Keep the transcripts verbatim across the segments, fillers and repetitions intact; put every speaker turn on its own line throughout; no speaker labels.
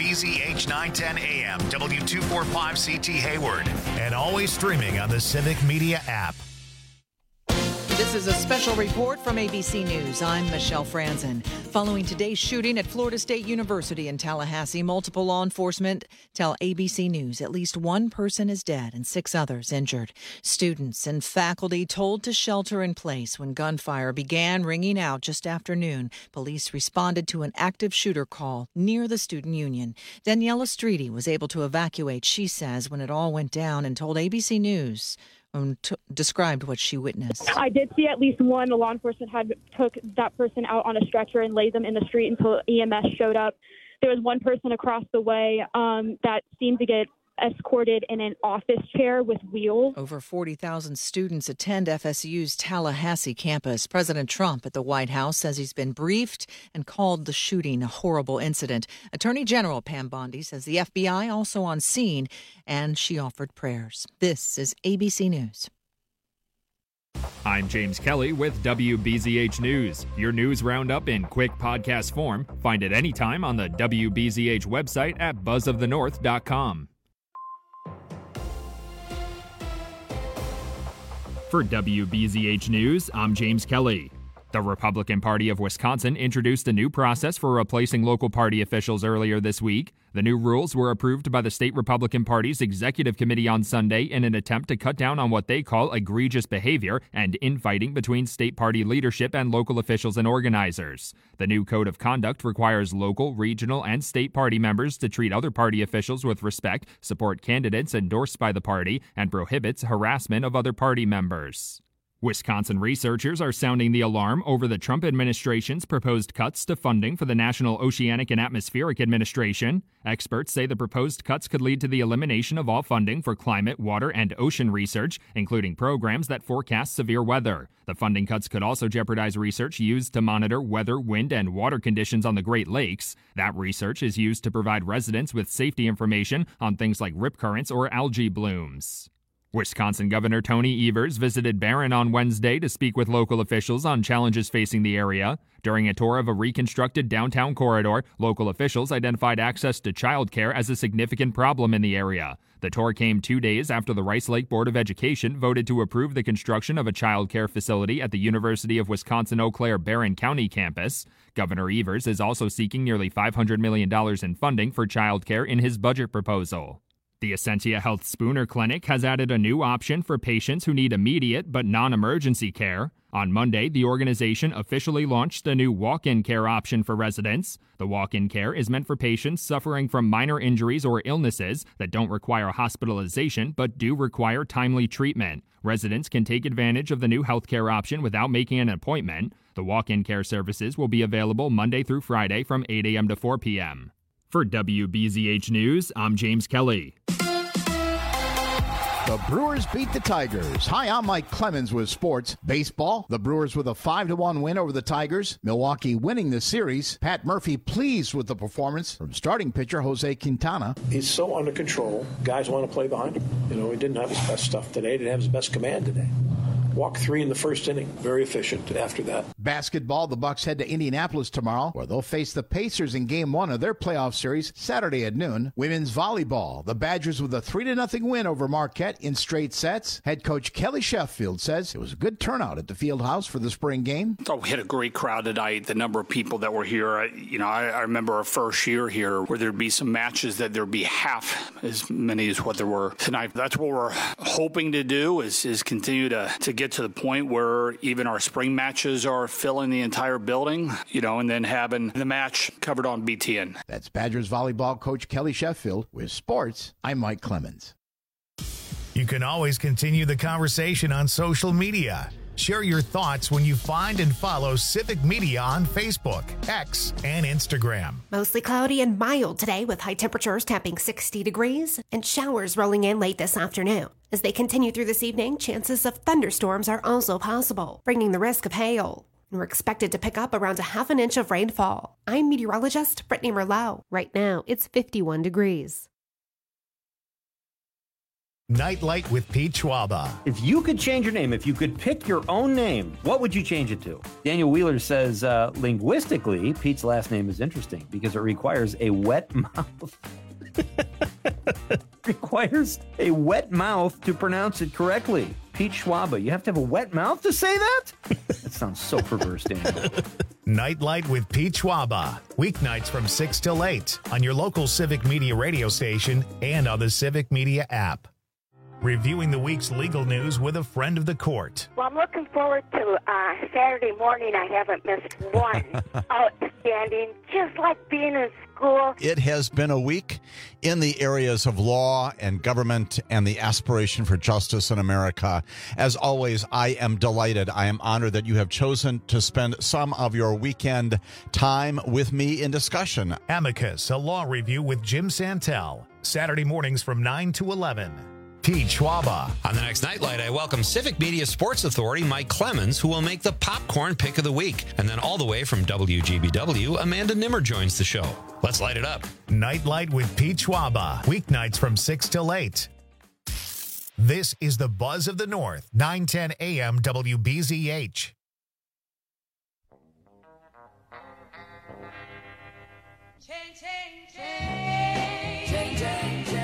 B Z H nine ten A M, W two forty-five C T Hayward, and always streaming on the Civic Media app.
This is a special report from A B C News. I'm Michelle Franzen. Following today's shooting at Florida State University in Tallahassee, multiple law enforcement tell A B C News at least one person is dead and six others injured. Students and faculty told to shelter in place when gunfire began ringing out just after noon. Police responded to an active shooter call near the student union. Daniela Streety was able to evacuate, she says, when it all went down, and told A B C News Um, t- described what she witnessed.
I did see at least one. The law enforcement had took that person out on a stretcher and laid them in the street until E M S showed up. There was one person across the way um, that seemed to get escorted in an office chair with wheels.
Over forty thousand students attend F S U's Tallahassee campus. President Trump at the White House says he's been briefed and called the shooting a horrible incident. Attorney General Pam Bondi says the F B I also on scene, and she offered prayers. This is A B C News.
I'm James Kelly with W B Z H News. Your news roundup in quick podcast form. Find it anytime on the W B Z H website at buzz of the north dot com. For W B Z H News, I'm James Kelly. The Republican Party of Wisconsin introduced a new process for replacing local party officials earlier this week. The new rules were approved by the state Republican Party's executive committee on Sunday in an attempt to cut down on what they call egregious behavior and infighting between state party leadership and local officials and organizers. The new code of conduct requires local, regional, and state party members to treat other party officials with respect, support candidates endorsed by the party, and prohibits harassment of other party members. Wisconsin researchers are sounding the alarm over the Trump administration's proposed cuts to funding for the National Oceanic and Atmospheric Administration. Experts say the proposed cuts could lead to the elimination of all funding for climate, water, and ocean research, including programs that forecast severe weather. The funding cuts could also jeopardize research used to monitor weather, wind, and water conditions on the Great Lakes. That research is used to provide residents with safety information on things like rip currents or algae blooms. Wisconsin Governor Tony Evers visited Barron on Wednesday to speak with local officials on challenges facing the area. During a tour of a reconstructed downtown corridor, local officials identified access to childcare as a significant problem in the area. The tour came two days after the Rice Lake Board of Education voted to approve the construction of a childcare facility at the University of Wisconsin-Eau Claire Barron County campus. Governor Evers is also seeking nearly five hundred million dollars in funding for childcare in his budget proposal. The Essentia Health Spooner Clinic has added a new option for patients who need immediate but non-emergency care. On Monday, the organization officially launched a new walk-in care option for residents. The walk-in care is meant for patients suffering from minor injuries or illnesses that don't require hospitalization but do require timely treatment. Residents can take advantage of the new healthcare option without making an appointment. The walk-in care services will be available Monday through Friday from eight a.m. to four p.m. For W B Z H News, I'm James Kelly.
The Brewers beat the Tigers. Hi, I'm Mike Clemens with sports. Baseball, the Brewers with a five to one win over the Tigers. Milwaukee winning the series. Pat Murphy pleased with the performance from starting pitcher Jose Quintana.
He's so under control. Guys want to play behind him. You know, he didn't have his best stuff today. He didn't have his best command today. Walk three in the first inning. Very efficient after that.
Basketball, the Bucks head to Indianapolis tomorrow, where they'll face the Pacers in game one of their playoff series Saturday at noon. Women's volleyball, the Badgers with a three to nothing win over Marquette in straight sets. Head coach Kelly Sheffield says it was a good turnout at the field house for the spring game.
I thought we had a great crowd tonight. The number of people that were here, I, you know, I, I remember our first year here where there'd be some matches that there'd be half as many as what there were tonight. That's what we're hoping to do is, is continue to, to get to the point where even our spring matches are filling the entire building, you know, and then having the match covered on B T N.
That's Badgers volleyball coach Kelly Sheffield. With sports, I'm Mike Clemens.
You can always continue the conversation on social media. Share your thoughts when you find and follow Civic Media on Facebook, X, and Instagram.
Mostly cloudy and mild today with high temperatures tapping sixty degrees and showers rolling in late this afternoon. As they continue through this evening, chances of thunderstorms are also possible, bringing the risk of hail. And we're expected to pick up around a half an inch of rainfall. I'm meteorologist Brittany Merlot. Right now, it's fifty-one degrees.
Nightlight with Pete Schwaba.
If you could change your name, if you could pick your own name, what would you change it to? Daniel Wheeler says, uh, linguistically, Pete's last name is interesting because it requires a wet mouth. requires a wet mouth to pronounce it correctly. Pete Schwaba, you have to have a wet mouth to say that? That sounds so perverse, Daniel.
Nightlight with Pete Schwaba. Weeknights from six till eight on your local Civic Media radio station and on the Civic Media app. Reviewing the week's legal news with a friend of the court.
Well, I'm looking forward to uh, Saturday morning. I haven't missed one. Outstanding, just like being in school.
It has been a week in the areas of law and government and the aspiration for justice in America. As always, I am delighted. I am honored that you have chosen to spend some of your weekend time with me in discussion.
Amicus, a law review with Jim Santel. Saturday mornings from nine to eleven. Pete Schwaba.
On the next Nightlight, I welcome Civic Media Sports Authority Mike Clemens, who will make the popcorn pick of the week. And then all the way from W G B W, Amanda Nimmer joins the show. Let's light it up.
Nightlight with Pete Schwaba. Weeknights from six till eight. This is the Buzz of the North, nine ten a.m. W B Z H.
Change, change, change. Change, change, change.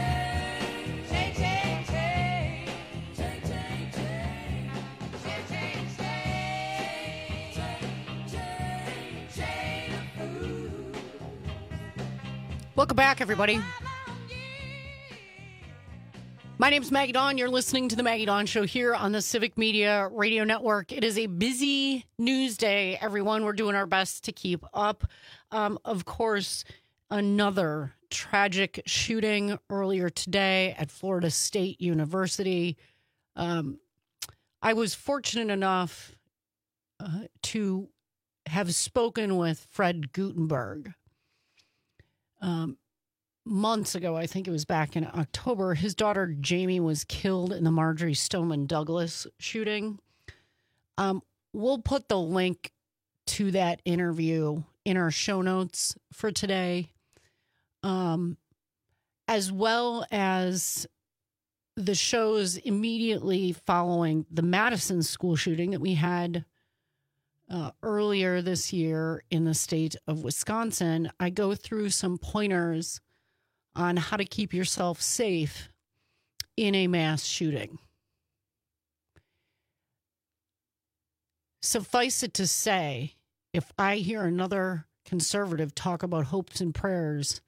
Welcome back, everybody. My name's Maggie Dawn. You're listening to the Maggie Dawn Show here on the Civic Media Radio Network. It is a busy news day, everyone. We're doing our best to keep up. Um, of course, another tragic shooting earlier today at Florida State University. Um, I was fortunate enough uh, to have spoken with Fred Gutenberg. Um, months ago, I think it was back in October, his daughter Jamie was killed in the Marjorie Stoneman Douglas shooting. Um, we'll put the link to that interview in our show notes for today, um, as well as the shows immediately following the Madison school shooting that we had Uh, earlier this year in the state of Wisconsin. I go through some pointers on how to keep yourself safe in a mass shooting. Suffice it to say, if I hear another conservative talk about hopes and prayers,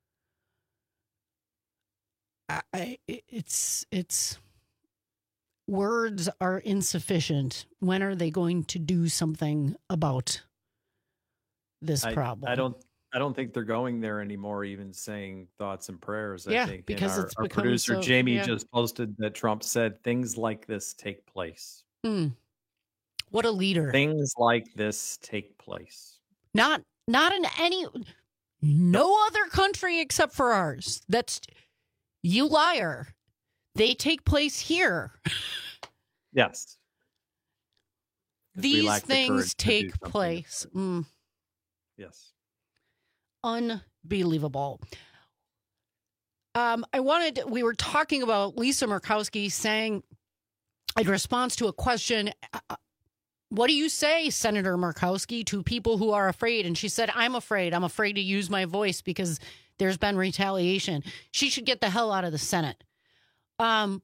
I, I, it's it's... words are insufficient. When are they going to do something about this
I,
problem?
I don't I don't think they're going there anymore, even saying thoughts and prayers. I
yeah,
think
because
and our,
it's
our
become
producer
so,
Jamie
yeah.
just posted that Trump said things like this take place.
Mm. What a leader.
Things like this take place.
Not not in any no other country except for ours. That's you liar. They take place here.
Yes.
These things take place. Mm.
Yes.
Unbelievable. Um, I wanted, we were talking about Lisa Murkowski saying, in response to a question, uh, what do you say, Senator Murkowski, to people who are afraid? And she said, I'm afraid. I'm afraid to use my voice because there's been retaliation. She should get the hell out of the Senate. Um,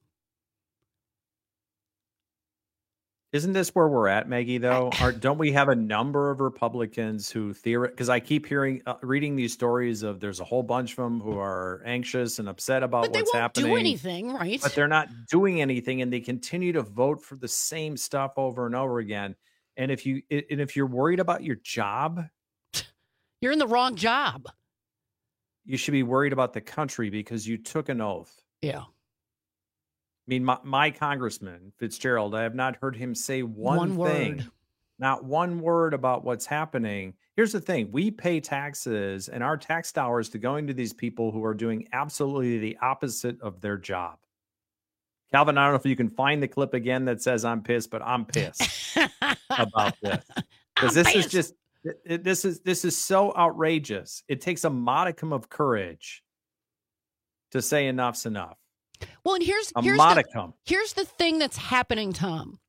Isn't this where we're at, Maggie, though? Are, don't we have a number of Republicans who theorize? Because I keep hearing, uh, reading these stories of there's a whole bunch of them who are anxious and upset about
but they
what's
won't
happening.
do anything, right?
But they're not doing anything, and they continue to vote for the same stuff over and over again. And if you and if you're worried about your job,
you're in the wrong job.
You should be worried about the country because you took an oath.
Yeah.
I mean, my, my congressman, Fitzgerald, I have not heard him say one,
one
thing,
word.
not one word about what's happening. Here's the thing. We pay taxes and our tax dollars to going to these people who are doing absolutely the opposite of their job. Calvin, I don't know if you can find the clip again that says I'm pissed, but I'm pissed about this. Because this is just, it, this is, this is so outrageous. It takes a modicum of courage to say enough's enough.
Well, and here's
a
here's
modicum.
The, here's the thing that's happening, Tom.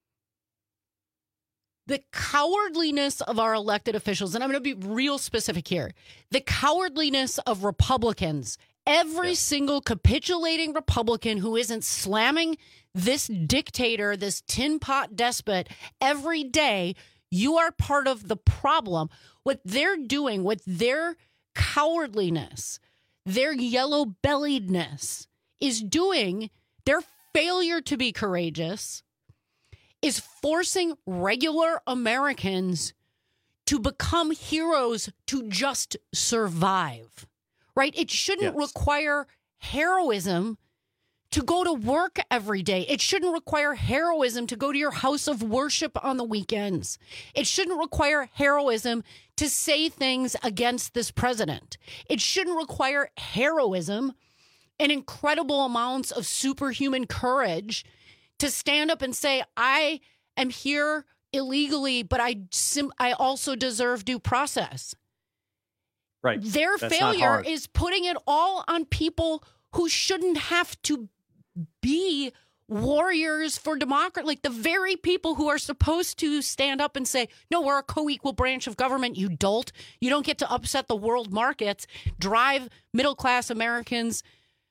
The cowardliness of our elected officials, and I'm going to be real specific here. The cowardliness of Republicans, every yeah. single capitulating Republican who isn't slamming this dictator, this tin pot despot every day, you are part of the problem. What they're doing with their cowardliness, their yellow-belliedness, is doing, their failure to be courageous is forcing regular Americans to become heroes to just survive, right? It shouldn't yes. require heroism to go to work every day. It shouldn't require heroism to go to your house of worship on the weekends. It shouldn't require heroism to say things against this president. It shouldn't require heroism and incredible amounts of superhuman courage to stand up and say, I am here illegally, but I sim- I also deserve due process.
Right.
Their
That's
failure is putting it all on people who shouldn't have to be warriors for democracy. Like the very people who are supposed to stand up and say, no, we're a co-equal branch of government, you dolt. You don't get to upset the world markets, drive middle-class Americans,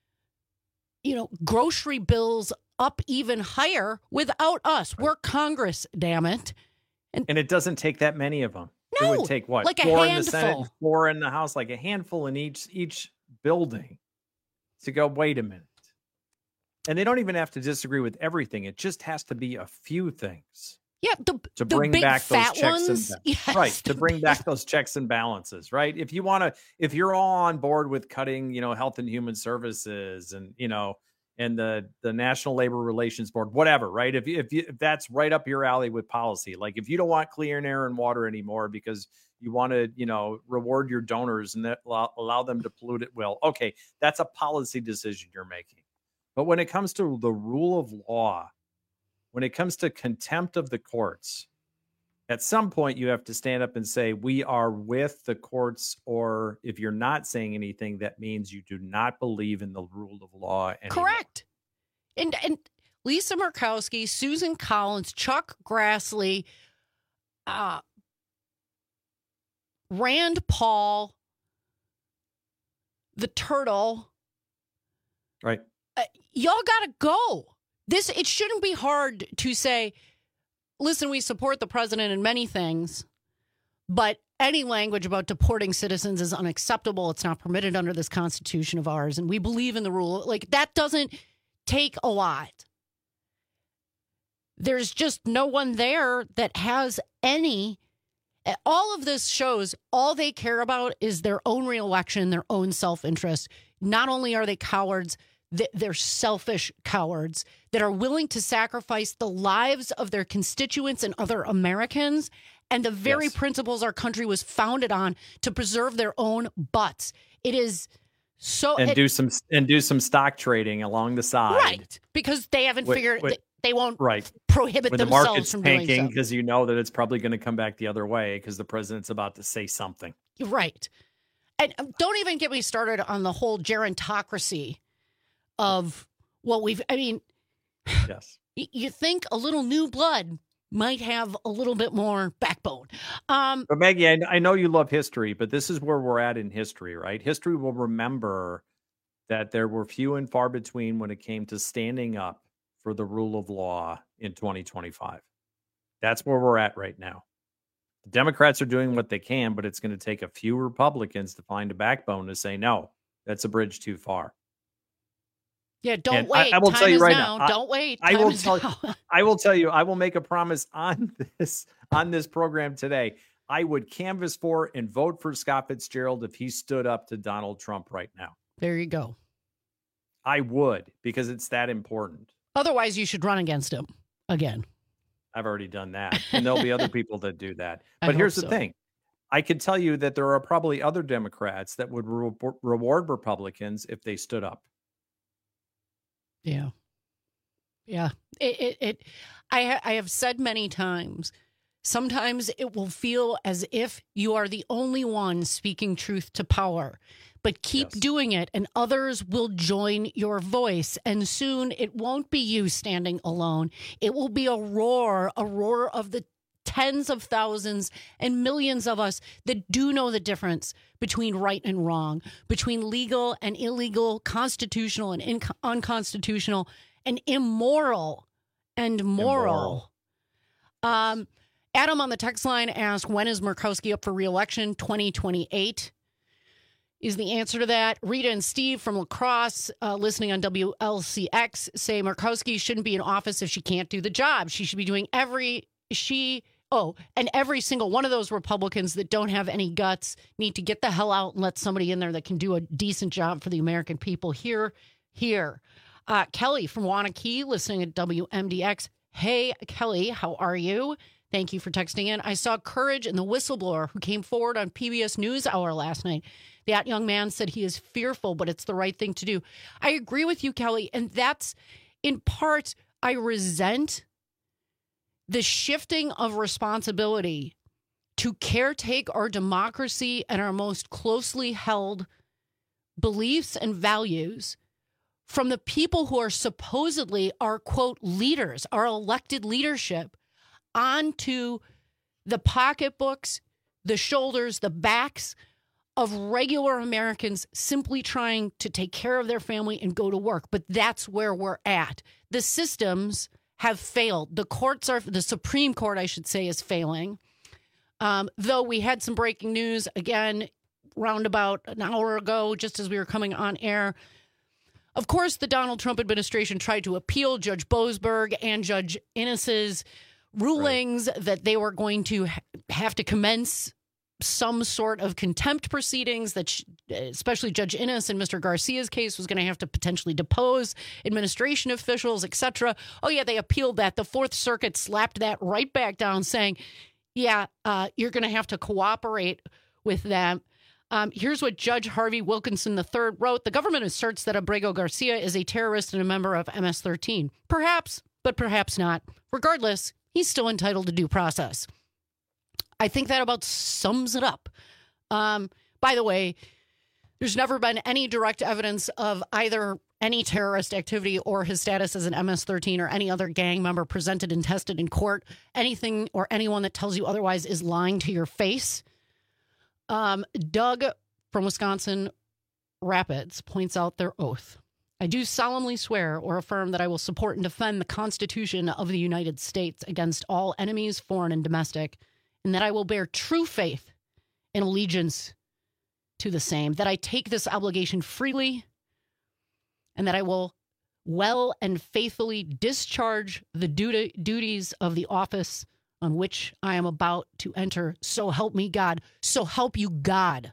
you know, grocery bills up even higher without us. We're Congress, damn it.
And, and it doesn't take that many of them.
No,
it would take what?
Like a
four
handful.
in the Senate, four in the House, like a handful in each each building to go, wait a minute. And they don't even have to disagree with everything. It just has to be a few things.
Yeah, the,
to
the
bring
big
back those
fat
checks
ones.
and
Yes,
right to bring back those checks and balances. Right, if you want to, if you're all on board with cutting, you know, Health and Human Services and you know, and the the National Labor Relations Board, whatever. Right, if you, if, you, if that's right up your alley with policy, like if you don't want clean air and water anymore because you want to, you know, reward your donors and that allow, allow them to pollute it. Well, okay, that's a policy decision you're making. But when it comes to the rule of law, when it comes to contempt of the courts, at some point you have to stand up and say, we are with the courts, or if you're not saying anything, that means you do not believe in the rule of law anymore.
Correct. And, and Lisa Murkowski, Susan Collins, Chuck Grassley, uh, Rand Paul, the turtle.
Right.
Uh, y'all got to go. This, it shouldn't be hard to say, listen, we support the president in many things, but any language about deporting citizens is unacceptable. It's not permitted under this Constitution of ours, and we believe in the rule. Like, that doesn't take a lot. There's just no one there that has any. All of this shows all they care about is their own reelection, their own self-interest. Not only are they cowards, they're selfish cowards that are willing to sacrifice the lives of their constituents and other Americans and the very yes. principles our country was founded on to preserve their own butts. It is so
and
it,
do some and do some stock trading along the side,
right? Because they haven't
wait,
figured
wait,
they, they won't
right.
prohibit
when the
themselves
market's
from
tanking
doing so.
Because you know that it's probably going to come back the other way because the president's about to say something,
right? And don't even get me started on the whole gerontocracy of what we've, I mean,
yes,
you think a little new blood might have a little bit more backbone. Um,
but Maggie, I, I know you love history, but this is where we're at in history, right? History will remember that there were few and far between when it came to standing up for the rule of law in twenty twenty-five. That's where we're at right now. The Democrats are doing what they can, but it's going to take a few Republicans to find a backbone to say, no, that's a bridge too far.
Yeah, don't
and
wait.
I, I will
Time
tell you
is
right
now.
now.
Don't
I,
wait.
I
Time
will
is
tell.
now.
I will tell you. I will make a promise on this on this program today. I would canvass for and vote for Scott Fitzgerald if he stood up to Donald Trump right now.
There you go.
I would, because it's that important.
Otherwise, you should run against him again.
I've already done that, and there'll be other people that do that.
I
But here's
hope
the
so.
thing. I can tell you that there are probably other Democrats that would re- reward Republicans if they stood up.
Yeah. Yeah. It, it, it I, ha- I have said many times, sometimes it will feel as if you are the only one speaking truth to power. but keep yes. doing it and others will join your voice. And soon it won't be you standing alone. It will be a roar, a roar of the tens of thousands and millions of us that do know the difference between right and wrong, between legal and illegal, constitutional and in- unconstitutional, and immoral and moral. Immoral. Um, Adam on the text line asked, when is Murkowski up for re-election? twenty twenty-eight is the answer to that. Rita and Steve from La Crosse, uh, listening on W L C X, say Murkowski shouldn't be in office if she can't do the job. She should be doing every... She... Oh, and every single one of those Republicans that don't have any guts need to get the hell out and let somebody in there that can do a decent job for the American people. Here, here. Uh, Kelly from Wanakee, listening at W M D X. Hey, Kelly, how are you? Thank you for texting in. I saw courage in the whistleblower who came forward on P B S NewsHour last night. That young man said he is fearful, but it's the right thing to do. I agree with you, Kelly, and that's in part, I resent the shifting of responsibility to caretake our democracy and our most closely held beliefs and values from the people who are supposedly our, quote, leaders, our elected leadership, onto the pocketbooks, the shoulders, the backs of regular Americans simply trying to take care of their family and go to work. But that's where we're at. The systems have failed. The courts are, the Supreme Court, I should say, is failing. Um, though we had some breaking news again, round about an hour ago, just as we were coming on air. Of course, the Donald Trump administration tried to appeal Judge Boasberg and Judge Innes's rulings right. that they were going to ha- have to commence some sort of contempt proceedings, that sh- especially Judge Innes in Mister Garcia's case was going to have to potentially depose administration officials, et cetera. Oh, yeah, they appealed that. The Fourth Circuit slapped that right back down, saying, yeah, uh, you're going to have to cooperate with them. Um, here's what Judge Harvey Wilkinson the third wrote. The government asserts that Abrego Garcia is a terrorist and a member of M S thirteen. Perhaps, but perhaps not. Regardless, he's still entitled to due process. I think that about sums it up. Um, by the way, there's never been any direct evidence of either any terrorist activity or his status as an M S thirteen or any other gang member presented and tested in court. Anything or anyone that tells you otherwise is lying to your face. Um, Doug from Wisconsin Rapids points out their oath. I do solemnly swear or affirm that I will support and defend the Constitution of the United States against all enemies, foreign and domestic, and that I will bear true faith and allegiance to the same, that I take this obligation freely, and that I will well and faithfully discharge the duty, duties of the office on which I am about to enter. So help me God. So help you God.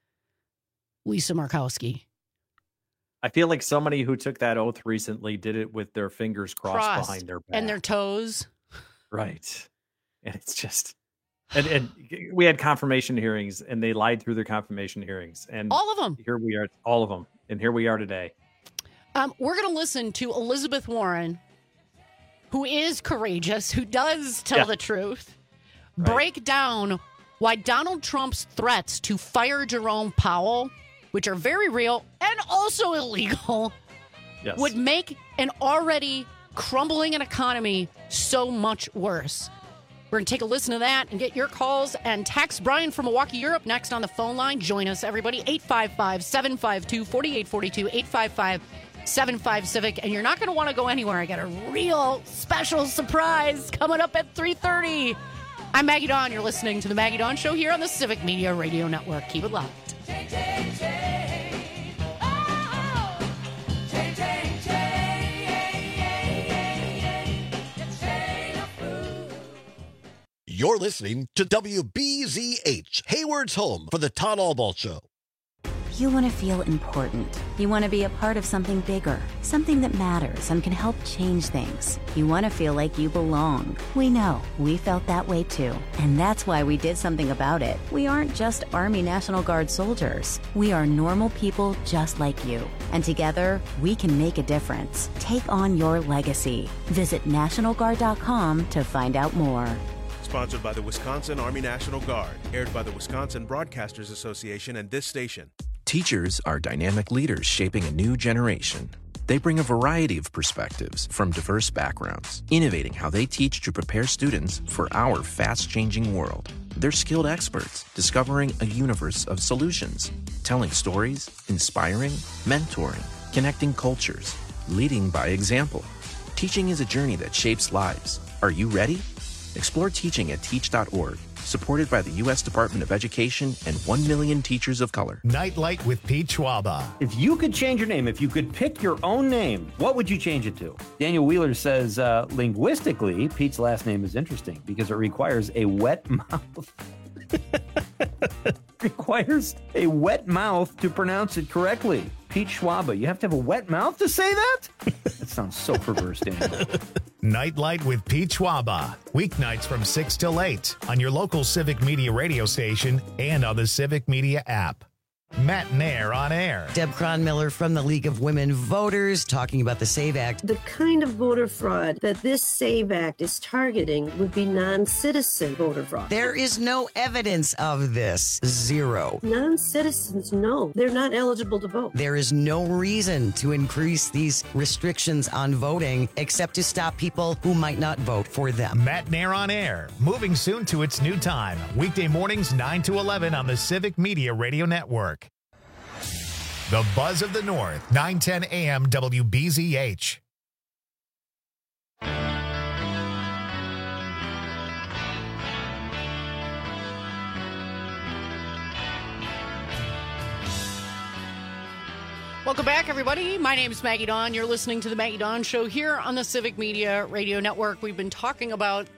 Lisa Murkowski.
I feel like somebody who took that oath recently did it with their fingers crossed, crossed behind their back.
And their toes.
Right. And it's just... And, and we had confirmation hearings, and they lied through their confirmation hearings. And
all of them.
Here we are, all of them. And here we are today.
Um, we're going to listen to Elizabeth Warren, who is courageous, who does tell yeah. the truth, right. break down why Donald Trump's threats to fire Jerome Powell, which are very real and also illegal, yes. would make an already crumbling economy so much worse. We're going to take a listen to that and get your calls and text. Brian from Milwaukee, Europe, next on the phone line. Join us, everybody. eight five five, seven five two, four eight four two, eight five five, seven five, Civic. And you're not going to want to go anywhere. I got a real special surprise coming up at three thirty. I'm Maggie Dawn. You're listening to The Maggie Dawn Show here on the Civic Media Radio Network. Keep it locked.
You're listening to W B Z H, Hayward's home for the Todd Albaugh Show.
You want to feel important. You want to be a part of something bigger, something that matters and can help change things. You want to feel like you belong. We know. We felt that way too. And that's why we did something about it. We aren't just Army National Guard soldiers. We are normal people just like you. And together, we can make a difference. Take on your legacy. Visit National Guard dot com to find out more.
Sponsored by the Wisconsin Army National Guard. Aired by the Wisconsin Broadcasters Association and this station. Teachers are dynamic leaders shaping a new generation. They bring a variety of perspectives from diverse backgrounds, innovating how they teach to prepare students for our fast-changing world. They're skilled experts, discovering a universe of solutions, telling stories, inspiring, mentoring, connecting cultures, leading by example. Teaching is a journey that shapes lives. Are you ready? Explore teaching at teach dot org, supported by the U S Department of Education and one million teachers of color.
Nightlight with Pete Schwaba.
If you could change your name, if you could pick your own name, what would you change it to? Daniel Wheeler says, uh, linguistically, Pete's last name is interesting because it requires a wet mouth. requires a wet mouth to pronounce it correctly. Pete Schwaba, you have to have a wet mouth to say that? That sounds so perverse, Daniel.
Nightlight with Pete Schwaba. Weeknights from six till eight on your local Civic Media radio station and on the Civic Media app. Matt Nair on air.
Deb Cronmiller from the League of Women Voters talking about the SAVE Act.
The kind of voter fraud that this SAVE Act is targeting would be non-citizen voter fraud.
There is no evidence of this. Zero.
Non-citizens, no. They're not eligible to vote.
There is no reason to increase these restrictions on voting except to stop people who might not vote for them.
Matt Nair on air. Moving soon to its new time. Weekday mornings nine to eleven on the Civic Media Radio Network. The Buzz of the North, nine ten a.m. W B Z H.
Welcome back, everybody. My name is Maggie Dawn. You're listening to the Maggie Dawn Show here on the Civic Media Radio Network. We've been talking about,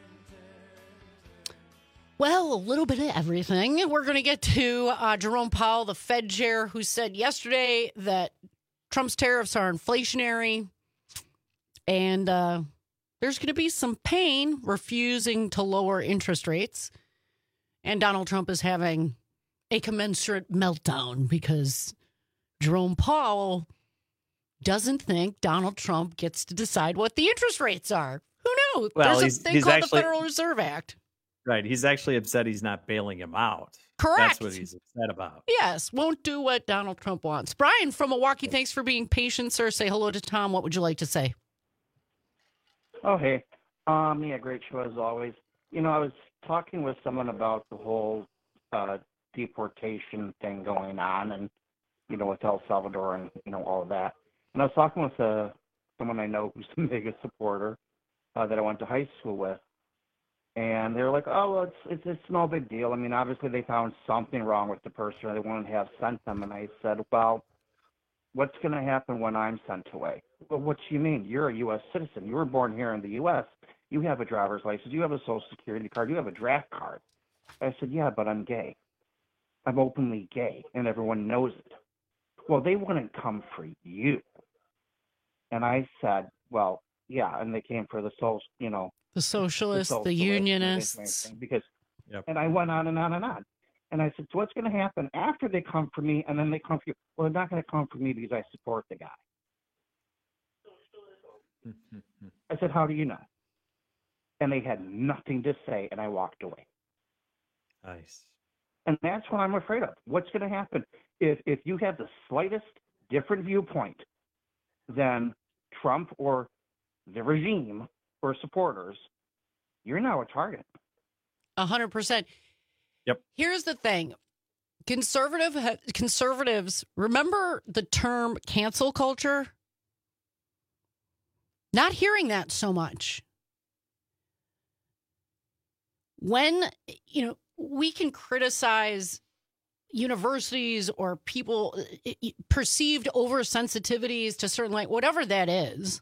well, a little bit of everything. We're going to get to uh, Jerome Powell, the Fed chair, who said yesterday that Trump's tariffs are inflationary and uh, there's going to be some pain refusing to lower interest rates. And Donald Trump is having a commensurate meltdown because Jerome Powell doesn't think Donald Trump gets to decide what the interest rates are. Who knows?
Well,
There's a thing called actually- the Federal Reserve Act.
Right. He's actually upset he's not bailing him out.
Correct.
That's what he's upset about.
Yes. Won't do what Donald Trump wants. Brian from Milwaukee, thanks for being patient, sir. Say hello to Tom. What would you like to say?
Oh, hey. Um, yeah, great show as always. You know, I was talking with someone about the whole uh, deportation thing going on and, you know, with El Salvador and, you know, all of that. And I was talking with uh, someone I know who's the biggest supporter uh, that I went to high school with. And they were like, oh, well, it's, it's it's no big deal. I mean, obviously they found something wrong with the person or they wouldn't have sent them. And I said, well, what's going to happen when I'm sent away? Well, what do you mean? You're a U S citizen. You were born here in the U S. You have a driver's license. You have a social security card. You have a draft card. I said, yeah, but I'm gay. I'm openly gay, and everyone knows it. Well, they wouldn't come for you. And I said, well, yeah, and they came for the social, you know,
The socialists, the, the unionists.
Because,
yep.
And I went on and on and on. And I said, so what's going to happen after they come for me and then they come for you? Well, they're not going to come for me because I support the guy. I said, how do you know? And they had nothing to say, and I walked away.
Nice.
And that's what I'm afraid of. What's going to happen if if you have the slightest different viewpoint than Trump or the regime or supporters, you're now a target.
A hundred percent.
Yep.
Here's the thing. Conservative conservatives, remember the term cancel culture? Not hearing that so much. When, you know, we can criticize universities or people perceived oversensitivities to certain, like, whatever that is.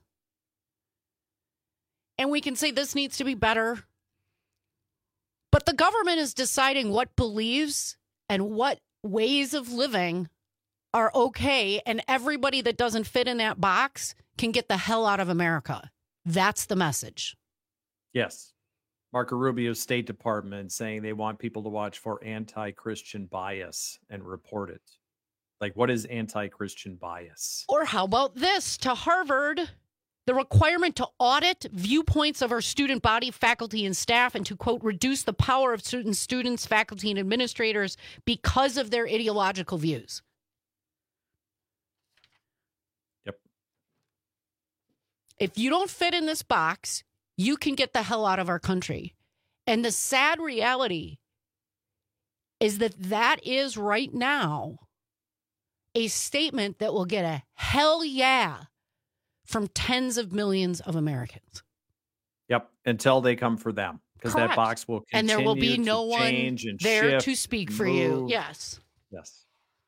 And we can say this needs to be better. But the government is deciding what beliefs and what ways of living are okay. And everybody that doesn't fit in that box can get the hell out of America. That's the message.
Yes. Marco Rubio's State Department saying they want people to watch for anti-Christian bias and report it. Like, what is anti-Christian bias?
Or how about this? To Harvard, the requirement to audit viewpoints of our student body, faculty, and staff, and to, quote, reduce the power of certain students, faculty, and administrators because of their ideological views. If you don't fit in this box, you can get the hell out of our country. And the sad reality is that that is right now a statement that will get a hell yeah from tens of millions of Americans.
Yep, until they come for them. Because that box will continue
and there will be no one
and
there
shift,
to speak for
move.
you. Yes.
Yes.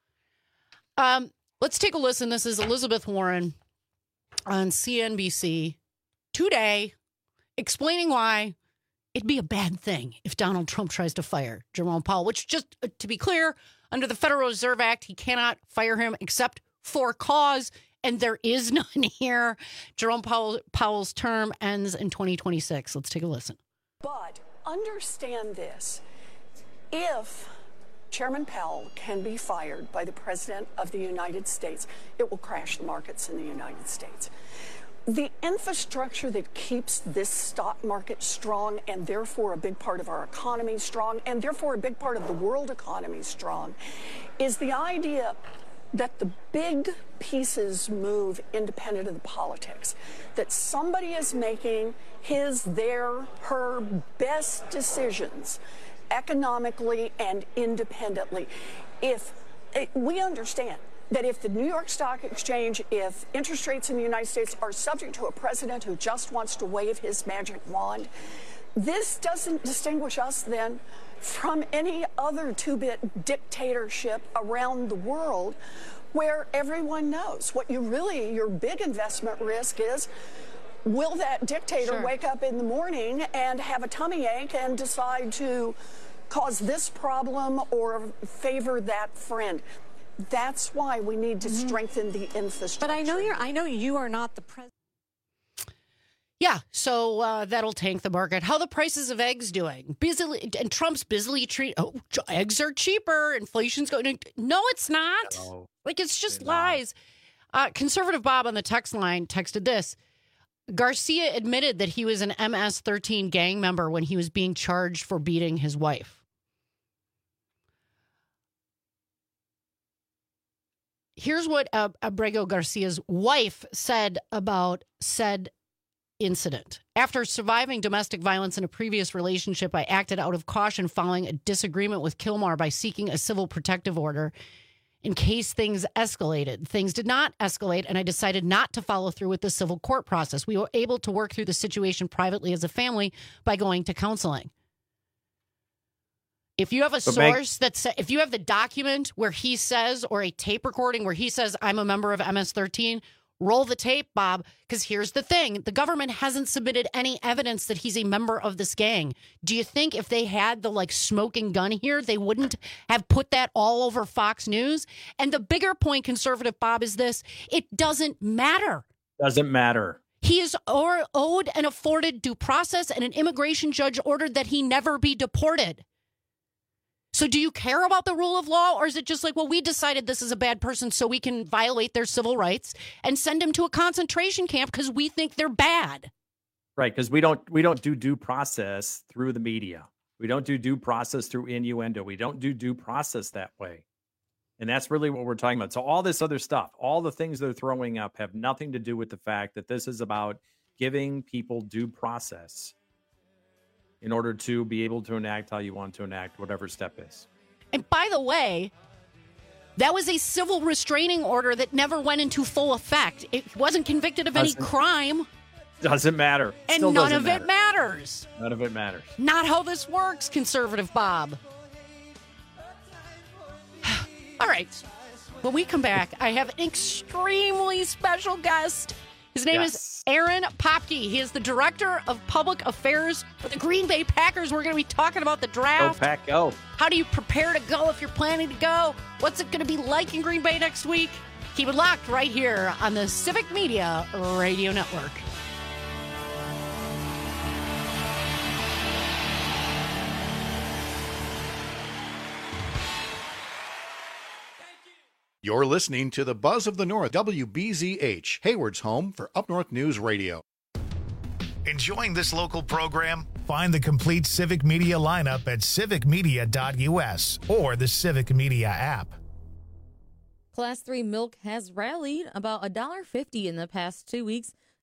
Um, let's take a listen. This is Elizabeth Warren on C N B C today explaining why it'd be a bad thing if Donald Trump tries to fire Jerome Powell, which, just uh, to be clear, under the Federal Reserve Act, he cannot fire him except for cause, and there is none here. Jerome Powell, Powell's term ends in twenty twenty-six. Let's take a listen.
But understand this. If Chairman Powell can be fired by the President of the United States, it will crash the markets in the United States. The infrastructure that keeps this stock market strong, and therefore a big part of our economy strong, and therefore a big part of the world economy strong, is the idea that the big pieces move independent of the politics, that somebody is making his, their, her best decisions economically and independently. If it, we understand that if the New York Stock Exchange, if interest rates in the United States are subject to a president who just wants to wave his magic wand, this doesn't distinguish us then from any other two-bit dictatorship around the world where everyone knows what you really, your big investment risk is, will that dictator
Sure.
wake up in the morning and have a tummy ache and decide to cause this problem or favor that friend? That's why we need to
Mm-hmm.
strengthen the infrastructure.
But I know you're. I know you are not the president.
Yeah, so uh, that'll tank the market. How the prices of eggs doing? Busily, and Trump's busily treat. Oh, eggs are cheaper. Inflation's going. No, it's not.
No,
like it's just lies. Uh, Conservative Bob on the text line texted this. Garcia admitted that he was an M S thirteen gang member when he was being charged for beating his wife. Here's what uh, Abrego Garcia's wife said about said incident. After surviving domestic violence in a previous relationship, I acted out of caution following a disagreement with Kilmar by seeking a civil protective order in case things escalated. Things did not escalate, and I decided not to follow through with the civil court process. We were able to work through the situation privately as a family by going to counseling. If you have a
But Meg-
source that sa- if you have the document where he says, or a tape recording where he says, I'm a member of M S thirteen, roll the tape, Bob, because here's the thing. The government hasn't submitted any evidence that he's a member of this gang. Do you think if they had the like smoking gun here, they wouldn't have put that all over Fox News? And the bigger point, Conservative Bob, is this. It doesn't matter.
Doesn't matter.
He is or owed and afforded due process, and an immigration judge ordered that he never be deported. So do you care about the rule of law, or is it just like, well, we decided this is a bad person so we can violate their civil rights and send him to a concentration camp because we think they're bad?
Right, because we don't we don't do due process through the media. We don't do due process through innuendo. We don't do due process that way. And that's really what we're talking about. So all this other stuff, all the things they're throwing up have nothing to do with the fact that this is about giving people due process in order to be able to enact how you want to enact whatever step is.
And by the way, that was a civil restraining order that never went into full effect. It wasn't convicted of any
Doesn't-
crime,
Doesn't matter.
and
Still
none
doesn't
of
matter.
it matters.
None of it matters.
Not how this works, Conservative Bob. All right. When we come back, I have an extremely special guest. His name
Yes.
is Aaron Popke. He is the Director of Public Affairs for the Green Bay Packers. We're going to be talking about the
Go
draft.
Pack, go.
How do you prepare to go if you're planning to go? What's it going to be like in Green Bay next week? Keep it locked right here on the Civic Media Radio Network.
You're listening to the Buzz of the North, W B Z H, Hayward's home for Up North News Radio.
Enjoying this local program? Find the complete Civic Media lineup at civic media dot u s or the Civic Media app.
Class three milk has rallied about one dollar fifty in the past two weeks.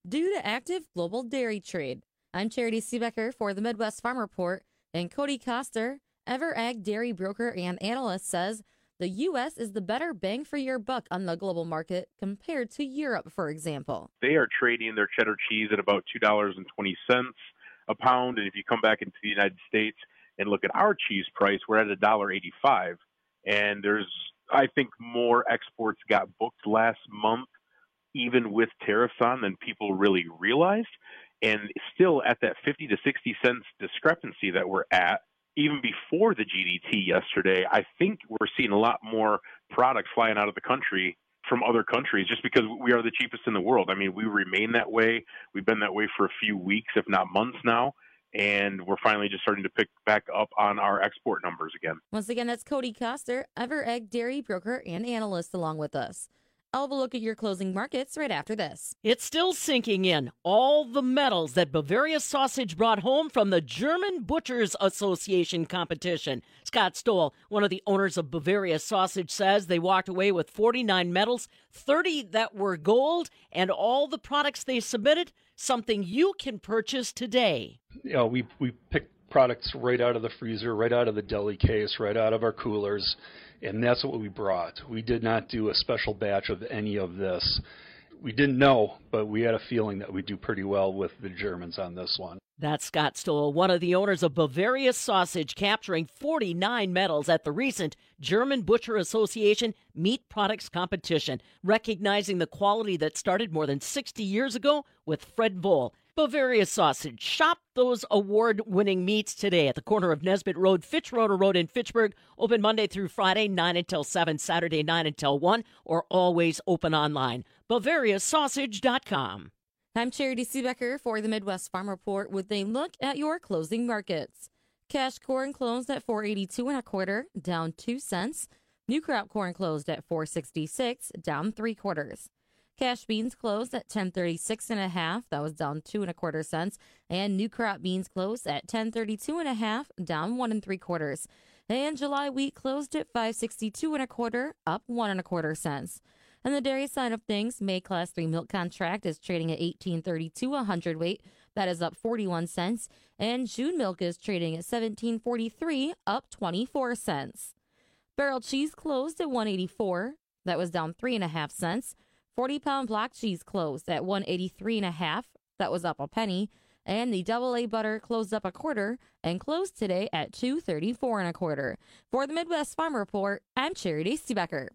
due to active global dairy trade. I'm Charity Seebecker for the Midwest Farm Report, and Cody Koster, EverAg dairy broker and analyst, says the U S is the better bang for your buck on the global market compared to Europe, for example.
They are trading their cheddar cheese at about two dollars and twenty cents a pound, and if you come back into the United States and look at our cheese price, we're at one dollar eighty-five, and there's, I think, more exports got booked last month, even with tariffs on, than people really realized. And still at that fifty to sixty cents discrepancy that we're at, even before the G D T yesterday, I think we're seeing a lot more products flying out of the country from other countries just because we are the cheapest in the world. I mean, we remain that way. We've been that way for a few weeks, if not months now. And we're finally just starting to pick back up on our export numbers again.
Once again, that's Cody Koster, EverAg dairy broker and analyst, along with us. I'll have a look at your closing markets right after this.
It's still sinking in. All the medals that Bavaria Sausage brought home from the German Butchers Association competition. Scott Stoll, one of the owners of Bavaria Sausage, says they walked away with forty-nine medals, thirty that were gold, and all the products they submitted, something you can purchase today.
You know, we, we picked products right out of the freezer, right out of the deli case, right out of our coolers. And that's what we brought. We did not do a special batch of any of this. We didn't know, but we had a feeling that we'd do pretty well with the Germans on this one.
That's Scott Stoll, one of the owners of Bavaria Sausage, capturing forty-nine medals at the recent German Butcher Association Meat Products Competition, recognizing the quality that started more than sixty years ago with Fred Voll. Bavaria Sausage. Shop those award-winning meats today at the corner of Nesbitt Road, Fitzroder Road in Fitchburg. Open Monday through Friday, nine until seven, Saturday, nine until one, or always open online. Bavaria Sausage dot com.
I'm Charity Seebecker for the Midwest Farm Report with a look at your closing markets. Cash corn closed at four eighty-two and a quarter, down two cents. New crop corn closed at four sixty-six, down three quarters. Cash beans closed at ten thirty-six and a half. That was down two and a quarter cents. And new crop beans closed at ten thirty-two and a half, down one and three quarters. And July wheat closed at five sixty-two and a quarter, up one and a quarter cents. On the dairy side of things, May Class three milk contract is trading at eighteen thirty-two a hundredweight. That is up forty-one cents. And June milk is trading at seventeen forty-three, up twenty-four cents. Barrel cheese closed at one eighty-four. That was down three and a half cents. forty-pound block cheese closed at one eighty-three and a half. That was up a penny. And the double A butter closed up a quarter and closed today at two thirty-four and a quarter. For the Midwest Farm Report, I'm Charity Seebecker.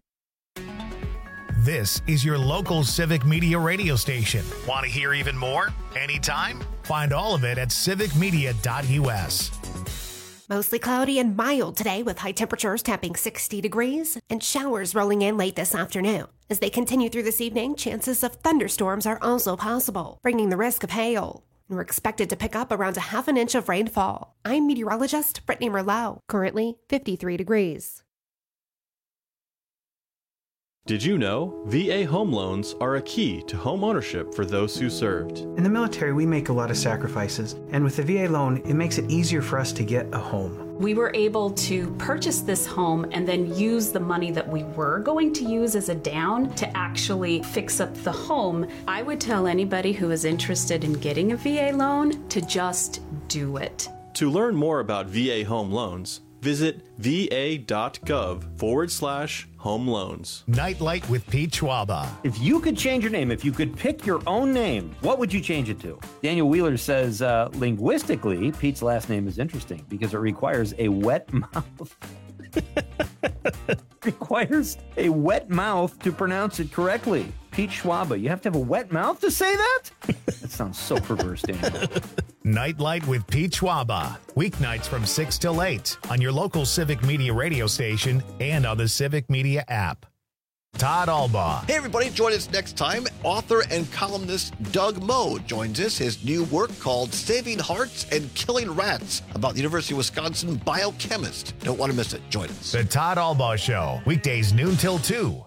This is your local Civic Media radio station. Want to hear even more? Anytime? Find all of it at civic media dot u s.
Mostly cloudy and mild today with high temperatures tapping sixty degrees and showers rolling in late this afternoon. As they continue through this evening, chances of thunderstorms are also possible, bringing the risk of hail. And we're expected to pick up around a half an inch of rainfall. I'm meteorologist Brittany Merlot, currently fifty-three degrees.
Did you know V A home loans are a key to home ownership for those who served?
In the military, we make a lot of sacrifices, and with the V A loan, it makes it easier for us to get a home.
We were able to purchase this home and then use the money that we were going to use as a down to actually fix up the home. I would tell anybody who is interested in getting a V A loan to just do it.
To learn more about V A home loans, visit va.gov forward slash home loans.
Nightlight with Pete Schwaba.
If you could change your name, if you could pick your own name, what would you change it to? Daniel Wheeler says, uh, linguistically, Pete's last name is interesting because it requires a wet mouth. requires a wet mouth to pronounce it correctly. Pete Schwaba, you have to have a wet mouth to say that? That sounds so perverse, Daniel.
Nightlight with Pete Schwaba. Weeknights from six till eight on your local Civic Media radio station and on the Civic Media app. Todd Albaugh.
Hey, everybody, join us next time. Author and columnist Doug Moe joins us. His new work called Saving Hearts and Killing Rats about the University of Wisconsin biochemist. Don't want to miss it. Join us.
The Todd Albaugh Show, weekdays noon till two.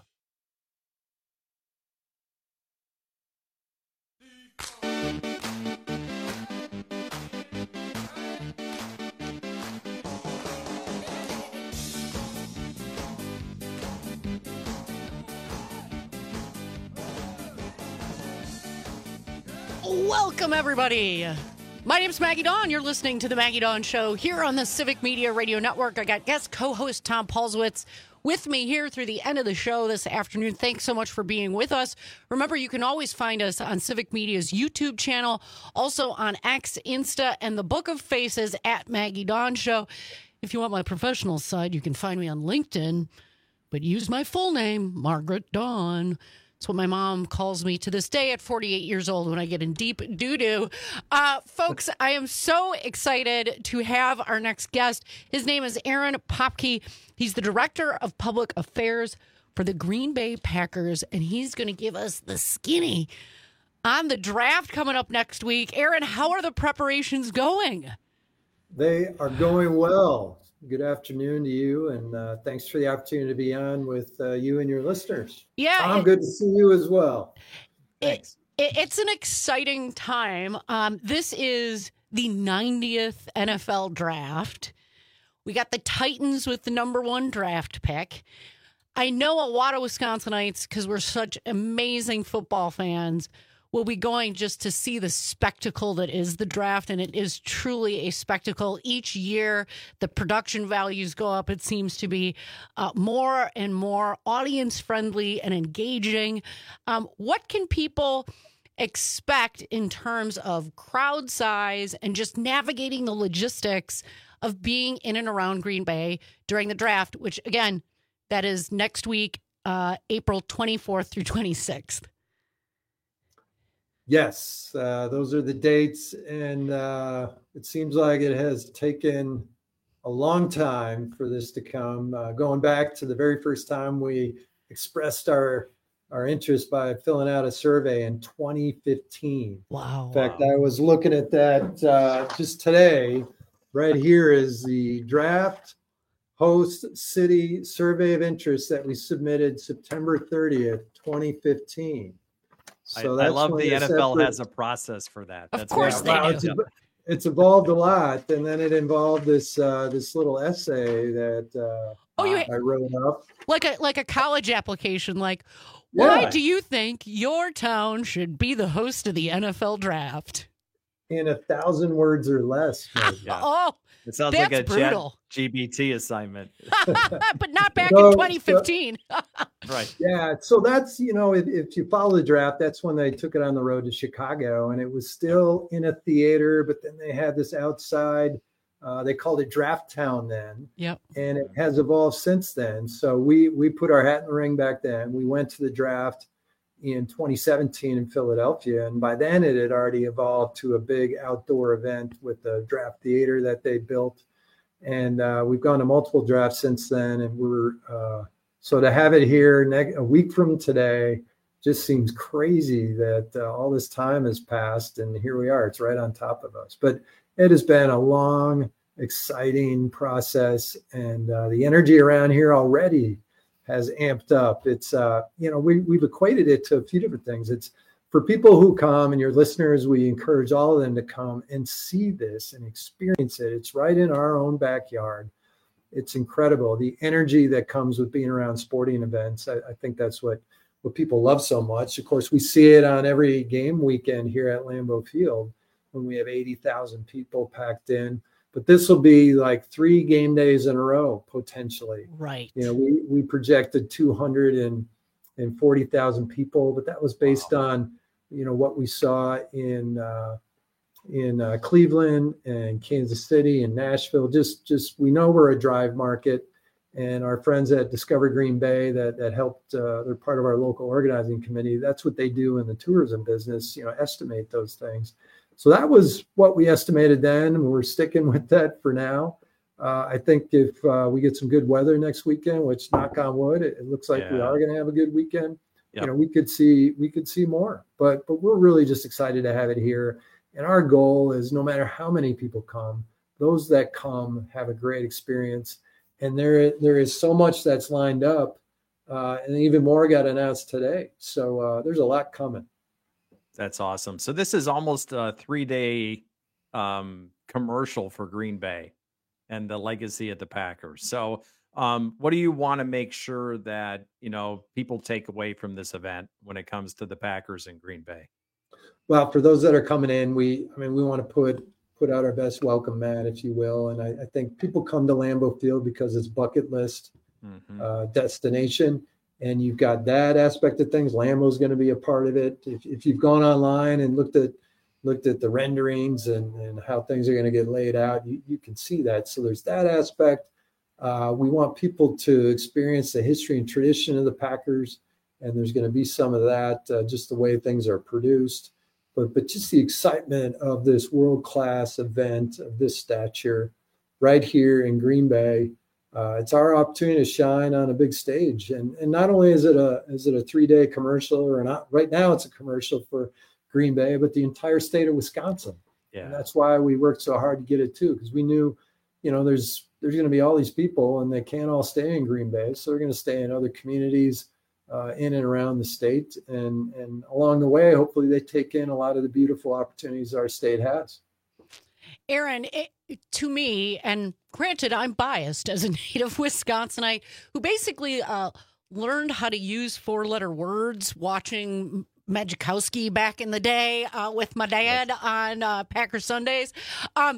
Welcome, everybody. My name's Maggie Dawn. You're listening to The Maggie Dawn Show here on the Civic Media Radio Network. I got guest co-host Tom Paulswitz with me here through the end of the show this afternoon. Thanks so much for being with us. Remember, you can always find us on Civic Media's YouTube channel, also on X, Insta, and the Book of Faces at Maggie Dawn Show. If you want my professional side, you can find me on LinkedIn, but use my full name, Margaret Dawn. That's what my mom calls me to this day at forty-eight years old when I get in deep doo-doo. Uh, folks, I am so excited to have our next guest. His name is Aaron Popke. He's the Director of Public Affairs for the Green Bay Packers, and he's going to give us the skinny on the draft coming up next week. Aaron, how are the preparations going?
They are going well. Good afternoon to you, and uh, thanks for the opportunity to be on with uh, you and your listeners.
Yeah.
Tom, good to see you as well.
Thanks. It, it, it's an exciting time. Um, this is the ninetieth N F L draft. We got the Titans with the number one draft pick. I know a lot of Wisconsinites, because we're such amazing football fans, will be going just to see the spectacle that is the draft, and it is truly a spectacle. Each year, the production values go up. It seems to be uh, more and more audience-friendly and engaging. Um, what can people expect in terms of crowd size and just navigating the logistics of being in and around Green Bay during the draft, which, again, that is next week, uh, April twenty-fourth through twenty-sixth?
Yes, uh, those are the dates, and uh, it seems like it has taken a long time for this to come. Uh, going back to the very first time we expressed our our interest by filling out a survey in twenty fifteen.
Wow!
In fact, I was looking at that uh, just today. Right here is the draft host city survey of interest that we submitted September thirtieth, twenty fifteen.
So I, I love the N F L separate... has a process for that.
Of That's course they
wow,
do.
It's, it's evolved a lot, and then it involved this uh, this little essay that uh,
oh, you,
I wrote up,
like a like a college application. Like, why
yeah.
do you think your town should be the host of the N F L draft?
In a thousand words or less.
Yeah.
Oh,
it sounds
that's
like a
brutal.
G B T assignment,
but not back
so,
in twenty fifteen.
So,
right.
Yeah. So that's, you know, if, if you follow the draft, that's when they took it on the road to Chicago, and it was still in a theater, but then they had this outside, uh, they called it Draft Town then.
Yep.
And it has evolved since then. So we, we put our hat in the ring back then. We went to the draft in twenty seventeen in Philadelphia. And by then it had already evolved to a big outdoor event with the draft theater that they built. And uh, we've gone to multiple drafts since then. And we're, uh, so to have it here ne- a week from today just seems crazy that uh, all this time has passed. And here we are, it's right on top of us. But it has been a long, exciting process. And uh, the energy around here already has amped up. It's, uh, you know, we, we've equated it to a few different things. It's for people who come, and your listeners, we encourage all of them to come and see this and experience it. It's right in our own backyard. It's incredible. The energy that comes with being around sporting events. I, I think that's what, what people love so much. Of course, we see it on every game weekend here at Lambeau Field when we have eighty thousand people packed in. But this will be like three game days in a row, potentially.
Right.
You know, we, we projected two hundred forty thousand people, but that was based wow. on, you know, what we saw in uh, in uh, Cleveland and Kansas City and Nashville. Just, just we know we're a drive market, and our friends at Discover Green Bay that that helped. Uh, they're part of our local organizing committee. That's what they do in the tourism business. You know, estimate those things. So that was what we estimated then, and we're sticking with that for now. Uh, I think if uh, we get some good weather next weekend, which knock on wood, it, it looks like yeah. we are going to have a good weekend. Yep. You know, we could see we could see more, but but we're really just excited to have it here. And our goal is, no matter how many people come, those that come have a great experience. And there there is so much that's lined up, uh, and even more got announced today. So uh, there's a lot coming.
That's awesome. So this is almost a three-day um, commercial for Green Bay and the legacy of the Packers. So um, what do you want to make sure that, you know, people take away from this event when it comes to the Packers in Green Bay?
Well, for those that are coming in, we, I mean, we want to put put out our best welcome mat, if you will. And I, I think people come to Lambeau Field because it's bucket list mm-hmm. uh, destination. And you've got that aspect of things. Lambeau's going to be a part of it. If, if you've gone online and looked at looked at the renderings and, and how things are going to get laid out, you, you can see that. So there's that aspect. Uh, we want people to experience the history and tradition of the Packers. And there's going to be some of that, uh, just the way things are produced. But, but just the excitement of this world-class event of this stature right here in Green Bay. Uh, it's our opportunity to shine on a big stage. And, and not only is it a is it a three-day commercial, or not, right now it's a commercial for Green Bay, but the entire state of Wisconsin. Yeah. And that's why we worked so hard to get it too, because we knew, you know, there's there's going to be all these people and they can't all stay in Green Bay. So they're going to stay in other communities uh, in and around the state. And, and along the way, hopefully they take in a lot of the beautiful opportunities our state has.
Aaron, it, to me, and granted, I'm biased as a native Wisconsinite who basically uh, learned how to use four-letter words watching Majkowski back in the day uh, with my dad yes. on uh, Packer Sundays. Um,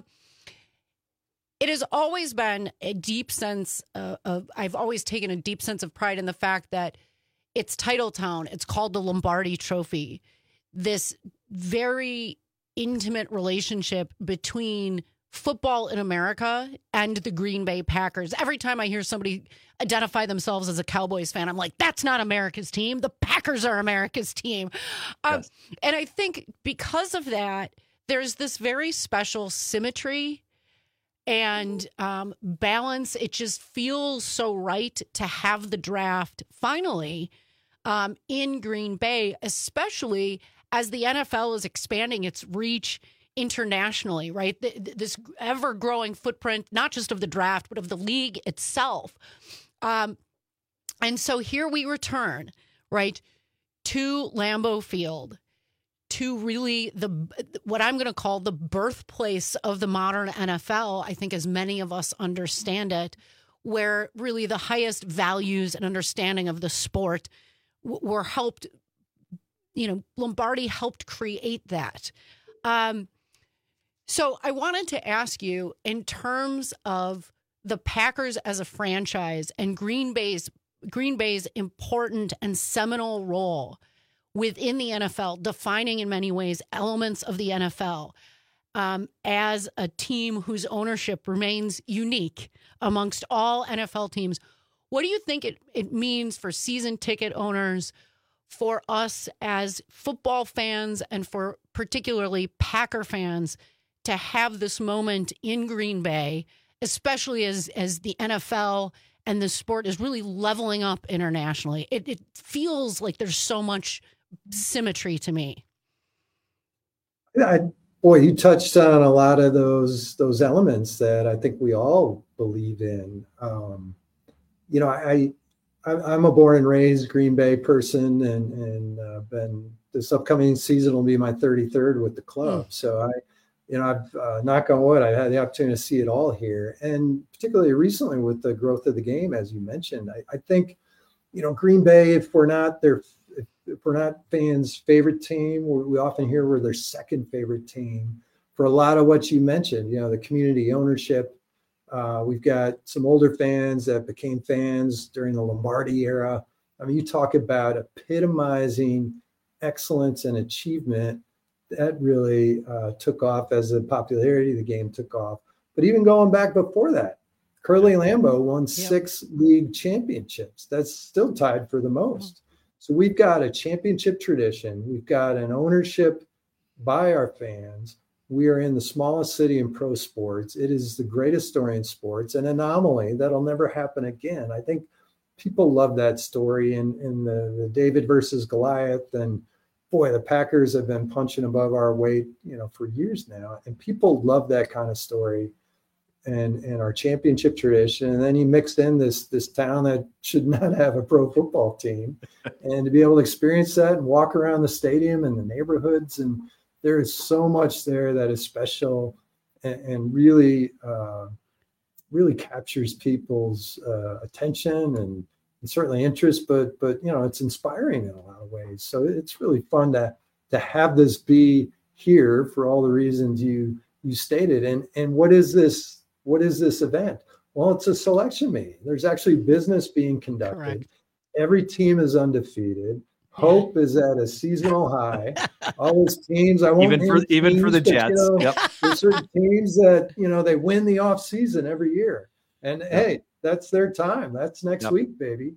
it has always been a deep sense uh, of, I've always taken a deep sense of pride in the fact that it's Titletown. It's called the Lombardi Trophy. This very intimate relationship between football in America and the Green Bay Packers. Every time I hear somebody identify themselves as a Cowboys fan, I'm like, that's not America's team. The Packers are America's team. Um, yes. And I think because of that, there's this very special symmetry and um, balance. It just feels so right to have the draft finally um, in Green Bay, especially as the N F L is expanding its reach internationally, right? This ever-growing footprint, not just of the draft, but of the league itself. Um, and so here we return, right, to Lambeau Field, to really the what I'm going to call the birthplace of the modern N F L, I think as many of us understand it, where really the highest values and understanding of the sport w- were helped. You know, Lombardi helped create that. Um, so I wanted to ask you, in terms of the Packers as a franchise and Green Bay's Green Bay's important and seminal role within the N F L, defining in many ways elements of the N F L um, as a team whose ownership remains unique amongst all N F L teams. What do you think it, it means for season ticket owners, for us as football fans, and for particularly Packer fans to have this moment in Green Bay, especially as, as the N F L and the sport is really leveling up internationally? It, it feels like there's so much symmetry to me.
I, boy, you touched on a lot of those those elements that I think we all believe in. Um, you know, I, I'm a born and raised Green Bay person, and and uh, been this upcoming season will be my thirty-third with the club. Mm. So I, you know, I've uh, knock on wood, I've had the opportunity to see it all here, and particularly recently with the growth of the game, as you mentioned, I, I think, you know, Green Bay, if we're not their, if, if we're not fans' favorite team, we, we often hear we're their second favorite team for a lot of what you mentioned. You know, the community ownership. Uh, we've got some older fans that became fans during the Lombardi era. I mean, you talk about epitomizing excellence and achievement. That really uh, took off as the popularity of the game took off. But even going back before that, Curly Lambeau won yeah. six league championships. That's still tied for the most. So we've got a championship tradition. We've got an ownership by our fans. We are in the smallest city in pro sports. It is the greatest story in sports, an anomaly that'll never happen again. I think people love that story in, in the, the David versus Goliath. And boy, the Packers have been punching above our weight, you know, for years now. And people love that kind of story and, and our championship tradition. And then you mixed in this, this town that should not have a pro football team. And to be able to experience that and walk around the stadium and the neighborhoods, and there is so much there that is special and, and really, uh, really captures people's uh, attention and, and certainly interest. But, but you know, it's inspiring in a lot of ways. So it's really fun to to have this be here for all the reasons you you stated. And and what is this? What is this event? Well, it's a selection meeting. There's actually business being conducted. Correct. Every team is undefeated. Hope is at a seasonal high. All those teams, I won't
even for
teams,
even for the
but,
Jets.
You know,
yep.
There's certain teams that you know they win the off season every year, and yep. hey, that's their time. That's next yep. week, baby.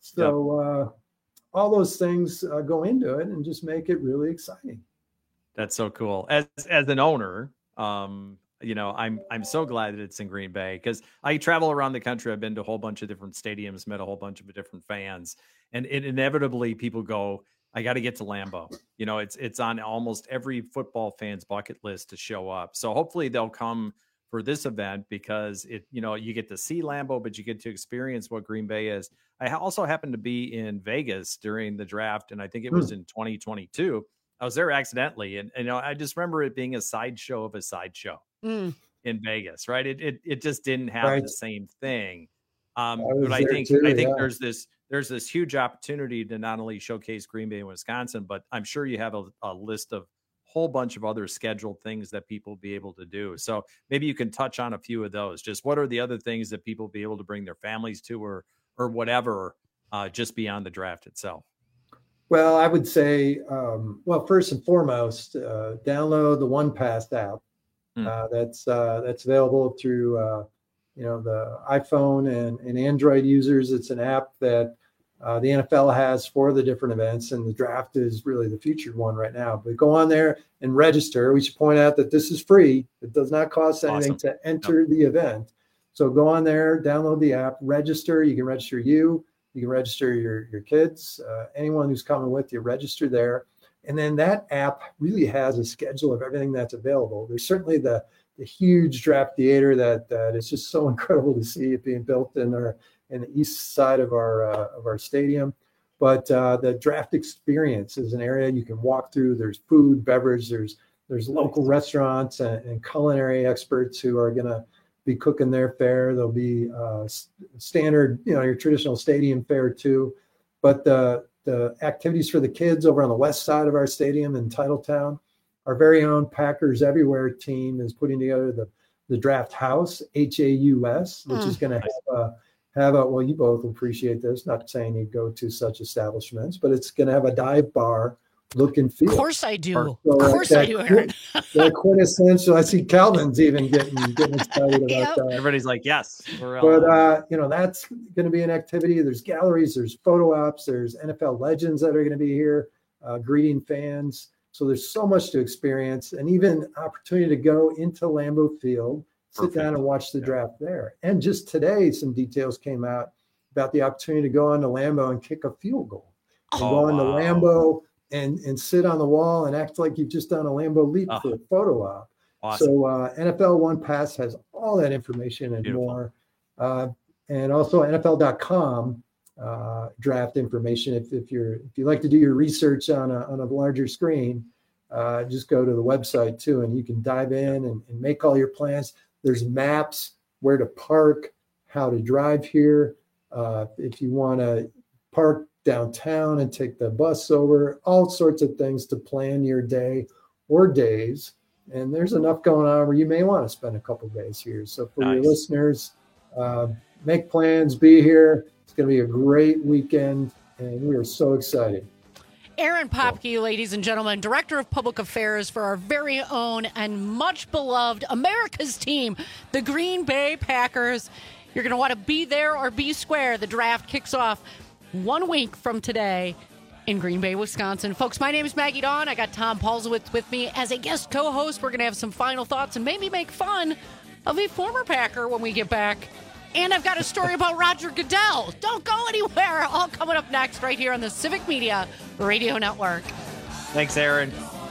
So yep. uh, all those things uh, go into it and just make it really exciting.
That's so cool. As as an owner, um, you know, I'm I'm so glad that it's in Green Bay because I travel around the country. I've been to a whole bunch of different stadiums, met a whole bunch of different fans. And it, inevitably people go, I got to get to Lambeau. You know, it's it's on almost every football fan's bucket list to show up. So hopefully they'll come for this event because it, you know, you get to see Lambeau, but you get to experience what Green Bay is. I also happened to be in Vegas during the draft, and I think it was in twenty twenty-two. I was there accidentally, and, and you know, I just remember it being a sideshow of a sideshow mm. in Vegas, right? It it it just didn't have right. the same thing. Um, I but I think too, I think yeah. there's this. There's this huge opportunity to not only showcase Green Bay and Wisconsin, but I'm sure you have a, a list of whole bunch of other scheduled things that people will be able to do. So maybe you can touch on a few of those. Just what are the other things that people will be able to bring their families to or or whatever, uh, just beyond the draft itself?
Well, I would say, um, well, first and foremost, uh, download the One Pass app. Hmm. Uh, that's uh, that's available through uh, you know, the iPhone and, and Android users. It's an app that uh, the N F L has for the different events, and the draft is really the featured one right now. But go on there and register. We should point out that this is free. It does not cost anything awesome. to enter yep. the event. So go on there, download the app, register. You can register you. You can register your, your kids, uh, anyone who's coming with you, register there. And then that app really has a schedule of everything that's available. There's certainly the the huge draft theater that that is just so incredible to see it being built in our in the east side of our uh, of our stadium. But uh, the draft experience is an area you can walk through. There's food, beverage. There's there's local restaurants and, and culinary experts who are going to be cooking their fare. There'll be uh, standard, you know, your traditional stadium fare too. But the the activities for the kids over on the west side of our stadium in Titletown. Our very own Packers Everywhere team is putting together the, the Draft House, H A U S, which mm. is going to have a, have a, well, you both appreciate this, not saying you go to such establishments, but it's going to have a dive bar look and feel.
Of course I do.
So
of course
that,
I do, Aaron.
That quintessential, I see Calvin's even getting, getting excited about yep. that.
Everybody's like, yes. We're
but, uh, you know, that's going to be an activity. There's galleries, there's photo ops, there's N F L legends that are going to be here uh, greeting fans. So there's so much to experience, and even opportunity to go into Lambeau Field, sit Perfect. down and watch the yeah. draft there. And just today, some details came out about the opportunity to go onto Lambeau and kick a field goal. And oh, go onto wow. Lambeau and, and sit on the wall and act like you've just done a Lambeau leap oh. for a photo op. Awesome. So uh, N F L One Pass has all that information and Beautiful. more. Uh, and also N F L dot com. Uh, draft information. If if you're if you like to do your research on a on a larger screen, uh, just go to the website too, and you can dive in and, and make all your plans. There's maps, where to park, how to drive here. Uh, if you want to park downtown and take the bus over, all sorts of things to plan your day or days. And there's enough going on where you may want to spend a couple days here. So for nice. your listeners, uh, make plans, be here. It's going to be a great weekend, and we are so excited.
Aaron Popke, ladies and gentlemen, Director of Public Affairs for our very own and much beloved America's team, the Green Bay Packers. You're going to want to be there or be square. The draft kicks off one week from today in Green Bay, Wisconsin. Folks, my name is Maggie Dawn. I got Tom Paulsowitz with me as a guest co-host. We're going to have some final thoughts and maybe make fun of a former Packer when we get back. And I've got a story about Roger Goodell. Don't go anywhere. All coming up next right here on the Civic Media Radio Network.
Thanks, Aaron.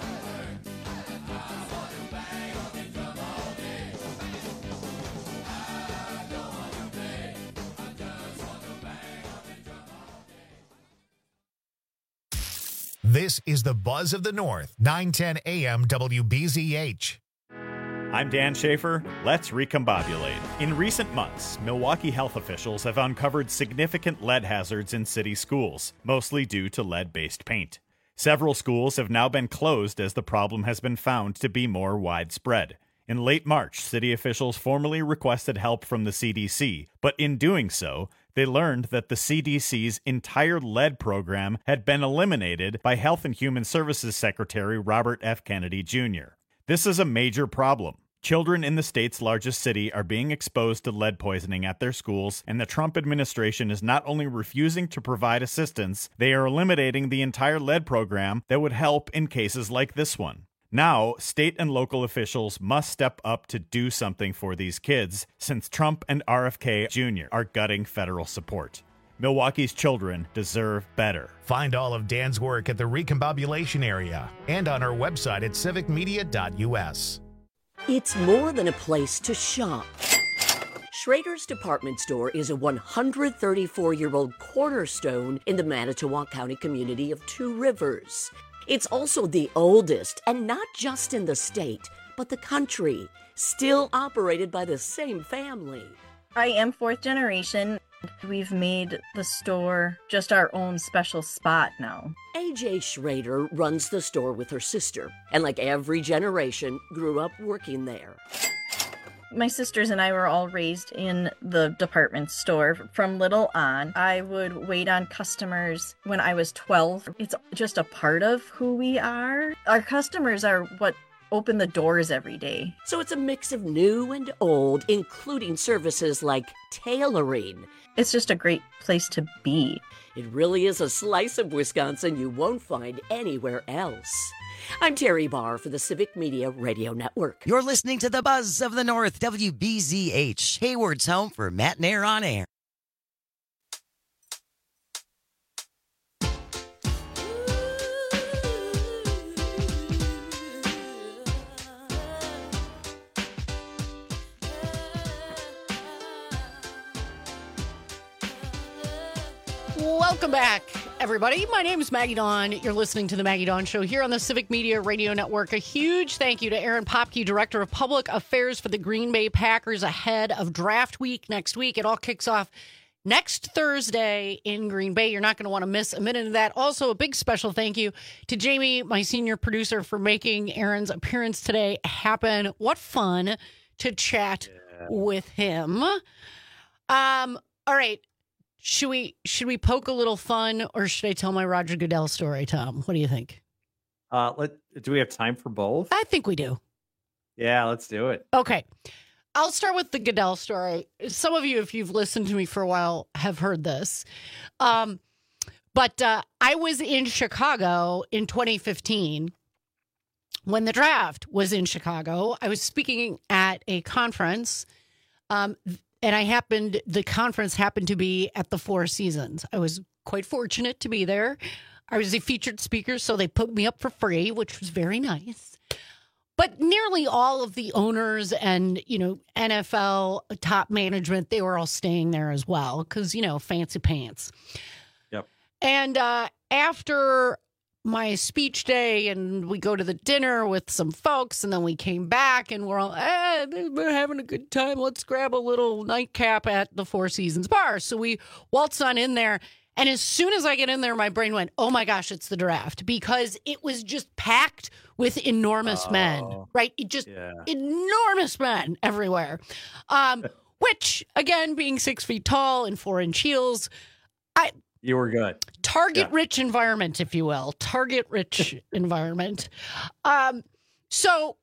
This is the Buzz of the North, nine ten A M W B Z H.
I'm Dan Schaefer. Let's recombobulate. In recent months, Milwaukee health officials have uncovered significant lead hazards in city schools, mostly due to lead-based paint. Several schools have now been closed as the problem has been found to be more widespread. In late March, city officials formally requested help from the C D C, but in doing so, they learned that the C D C's entire lead program had been eliminated by Health and Human Services Secretary Robert F. Kennedy Junior This is a major problem. Children in the state's largest city are being exposed to lead poisoning at their schools, and the Trump administration is not only refusing to provide assistance, they are eliminating the entire lead program that would help in cases like this one. Now, state and local officials must step up to do something for these kids, since Trump and R F K Junior are gutting federal support. Milwaukee's children deserve better.
Find all of Dan's work at the Recombobulation area and on our website at civic media dot u s.
It's more than a place to shop. Schrader's Department Store is a one hundred thirty-four-year-old cornerstone in the Manitowoc County community of Two Rivers. It's also the oldest, and not just in the state, but the country, still operated by the same family.
I am fourth generation. We've made the store just our own special spot now.
A J Schrader runs the store with her sister, and like every generation, grew up working there.
My sisters and I were all raised in the department store from little on. I would wait on customers when I was twelve. It's just a part of who we are. Our customers are what open the doors every day.
So it's a mix of new and old, including services like tailoring.
It's just a great place to be.
It really is a slice of Wisconsin you won't find anywhere else. I'm Terry Barr for the Civic Media Radio Network.
You're listening to the Buzz of the North, W B Z H, Hayward's home for Matt Nair on Air.
Welcome back, everybody. My name is Maggie Dawn. You're listening to The Maggie Dawn Show here on the Civic Media Radio Network. A huge thank you to Aaron Popke, Director of Public Affairs for the Green Bay Packers, ahead of draft week next week. It all kicks off next Thursday in Green Bay. You're not going to want to miss a minute of that. Also, a big special thank you to Jamie, my senior producer, for making Aaron's appearance today happen. What fun to chat yeah. with him. Um. All right. Should we should we poke a little fun, or should I tell my Roger Goodell story, Tom? What do you think?
Uh, let do we have time for both?
I think we do.
Yeah, let's do it.
Okay. I'll start with the Goodell story. Some of you, if you've listened to me for a while, have heard this. Um, but uh, I was in Chicago in twenty fifteen when the draft was in Chicago. I was speaking at a conference. Um, And I happened, the conference happened to be at the Four Seasons. I was quite fortunate to be there. I was a featured speaker, so they put me up for free, which was very nice. But nearly all of the owners and, you know, N F L top management, they were all staying there as well because, you know, fancy pants.
Yep.
And uh, after my speech day, and we go to the dinner with some folks, and then we came back and we're all, eh, we're having a good time. Let's grab a little nightcap at the Four Seasons bar. So we waltz on in there. And as soon as I get in there, my brain went, oh my gosh, it's the draft, because it was just packed with enormous oh, men, right? It just yeah. enormous men everywhere. Um, which, again, being six feet tall and four inch heels, I,
You were good.
Target
yeah.
rich environment, if you will. Target rich environment. Um, so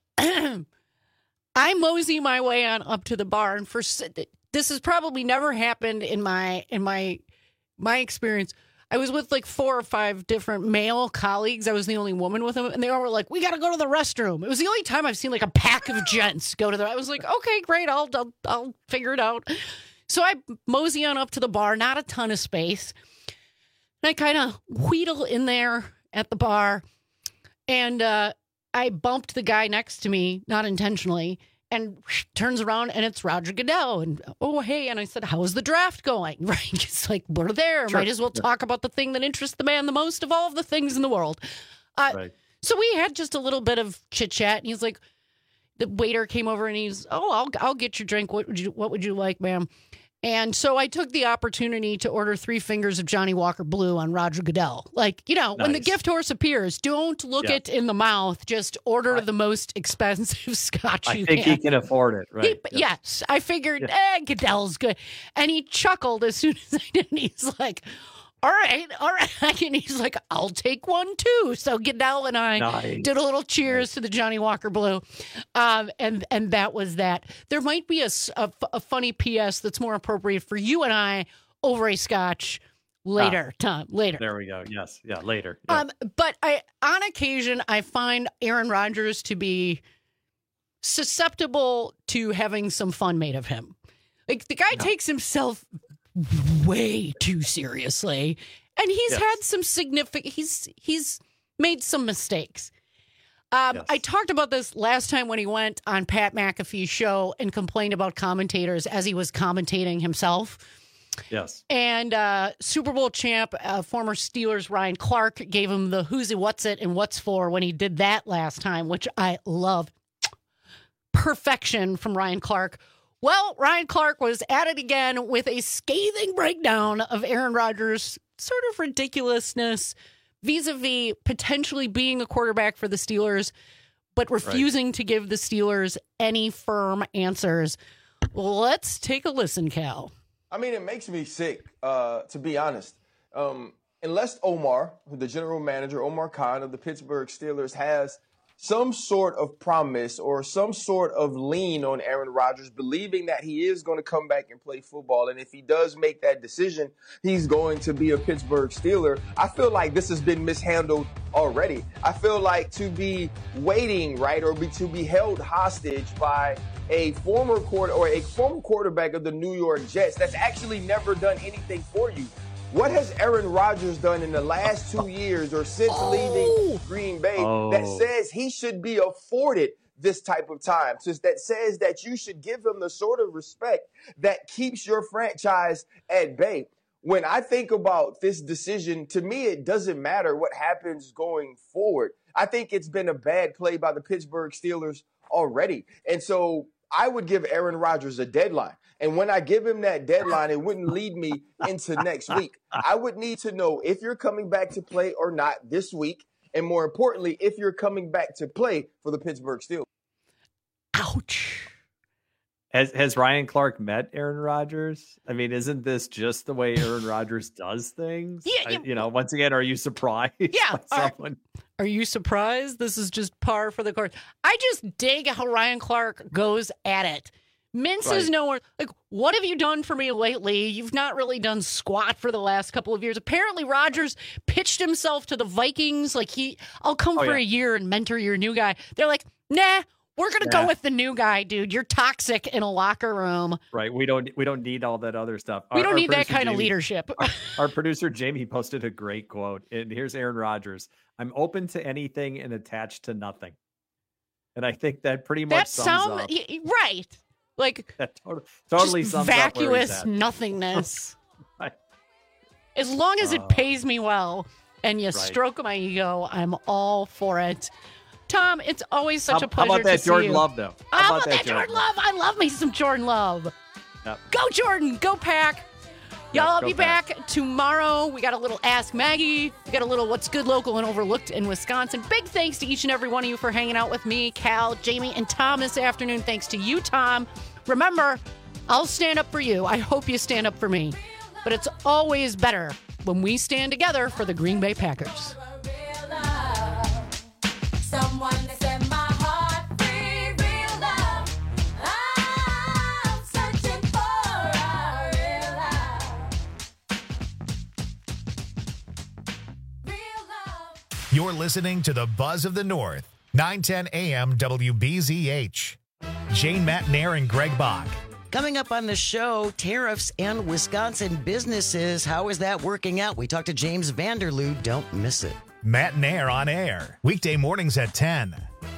I mosey my way on up to the bar, and for this has probably never happened in my in my my experience. I was with like four or five different male colleagues. I was the only woman with them, and they all were like, "We got to go to the restroom." It was the only time I've seen like a pack of gents go to the. I was like, "Okay, great, I'll I'll, I'll figure it out." So I mosey on up to the bar. Not a ton of space. And I kind of wheedle in there at the bar, and uh, I bumped the guy next to me, not intentionally, and whoosh, turns around, and it's Roger Goodell. And, oh, hey. And I said, how's the draft going? Right? It's like, we're there. Sure. Might as well talk about the thing that interests the man the most of all of the things in the world. Uh, right. So we had just a little bit of chit-chat, and he's like, the waiter came over, and he's, oh, I'll I'll get your drink. What would you What would you like, ma'am? And so I took the opportunity to order three fingers of Johnny Walker Blue on Roger Goodell. Like, you know, nice. When the gift horse appears, don't look yeah. it in the mouth. Just order I, the most expensive scotch
I
you
think
can.
he can afford it, right?
He, yeah. Yes. I figured, yeah. eh, Goodell's good. And he chuckled as soon as I did. And he's like, all right, all right. And he's like, I'll take one too. So Goodell and I nice. did a little cheers nice. to the Johnny Walker Blue. Um, and, and that was that. There might be a, a, a funny P S that's more appropriate for you and I over a scotch later, ah, Tom, later.
There we go. Yes. Yeah, later. Yeah.
Um, but I, on occasion, I find Aaron Rodgers to be susceptible to having some fun made of him. Like, the guy no. takes himself way too seriously, and he's yes. had some significant he's he's made some mistakes. um yes. I talked about this last time when he went on Pat McAfee's show and complained about commentators as he was commentating himself.
Yes.
And uh Super Bowl champ, uh, former Steelers Ryan Clark, gave him the who's it, what's it, and what's for when he did that last time, which I love. Perfection from Ryan Clark. Well, Ryan Clark was at it again with a scathing breakdown of Aaron Rodgers' sort of ridiculousness vis-a-vis potentially being a quarterback for the Steelers, but refusing right. to give the Steelers any firm answers. Let's take a listen, Cal.
I mean, it makes me sick, uh, to be honest. Um, unless Omar, the general manager, Omar Khan of the Pittsburgh Steelers, has some sort of promise or some sort of lean on Aaron Rodgers, believing that he is going to come back and play football. And if he does make that decision, he's going to be a Pittsburgh Steeler. I feel like this has been mishandled already. I feel like to be waiting, right, or be to be held hostage by a former quarter or a former quarterback of the New York Jets that's actually never done anything for you. What has Aaron Rodgers done in the last two years or since oh. leaving Green Bay oh. that says he should be afforded this type of time? Just that says that you should give him the sort of respect that keeps your franchise at bay. When I think about this decision, to me, it doesn't matter what happens going forward. I think it's been a bad play by the Pittsburgh Steelers already. And so I would give Aaron Rodgers a deadline. And when I give him that deadline, it wouldn't lead me into next week. I would need to know if you're coming back to play or not this week. And more importantly, if you're coming back to play for the Pittsburgh Steelers.
Ouch.
Has has Ryan Clark met Aaron Rodgers? I mean, isn't this just the way Aaron Rodgers does things?
Yeah, yeah.
I, you know, once again, are you surprised?
Yeah.
Are,
someone... are you surprised? This is just par for the course. I just dig how Ryan Clark goes at it. Minces right. nowhere. Like, what have you done for me lately? You've not really done squat for the last couple of years. Apparently, Rodgers pitched himself to the Vikings. Like, he, I'll come oh, for yeah. a year and mentor your new guy. They're like, nah, we're going to yeah. go with the new guy, dude. You're toxic in a locker room.
Right. We don't, we don't need all that other stuff.
We
our,
don't
our
need that kind
Jamie,
of leadership.
our, our producer, Jamie, posted a great quote. And here's Aaron Rodgers. I'm open to anything and attached to nothing. And I think that pretty much
that
sums
sound,
up.
Right. Like,
that totally, totally
just
sums
vacuous
up where
nothingness.
Right.
As long as it
uh,
pays me well and you
right.
stroke my ego, I'm all for it. Tom, it's always such
how,
a pleasure
how about that
to
Jordan
see you.
Love, though?
How, how about, about that Jordan, Jordan Love? I love me some Jordan Love.
Yep.
Go, Jordan. Go, Pack. Y'all, I'll be
back.
back tomorrow. We got a little Ask Maggie. We got a little What's Good Local and Overlooked in Wisconsin. Big thanks to each and every one of you for hanging out with me, Cal, Jamie, and Tom this afternoon. Thanks to you, Tom. Remember, I'll stand up for you. I hope you stand up for me. But it's always better when we stand together for the Green Bay Packers. Someone set my heart free, real love. I'm searching for a real love.
Real love. You're listening to the Buzz of the North, nine ten A M W B Z H. Jane Matnair and Greg Bach.
Coming up on the show, tariffs and Wisconsin businesses. How is that working out? We talked to James Vanderloo. Don't miss it.
Matnair on air. Weekday mornings at ten.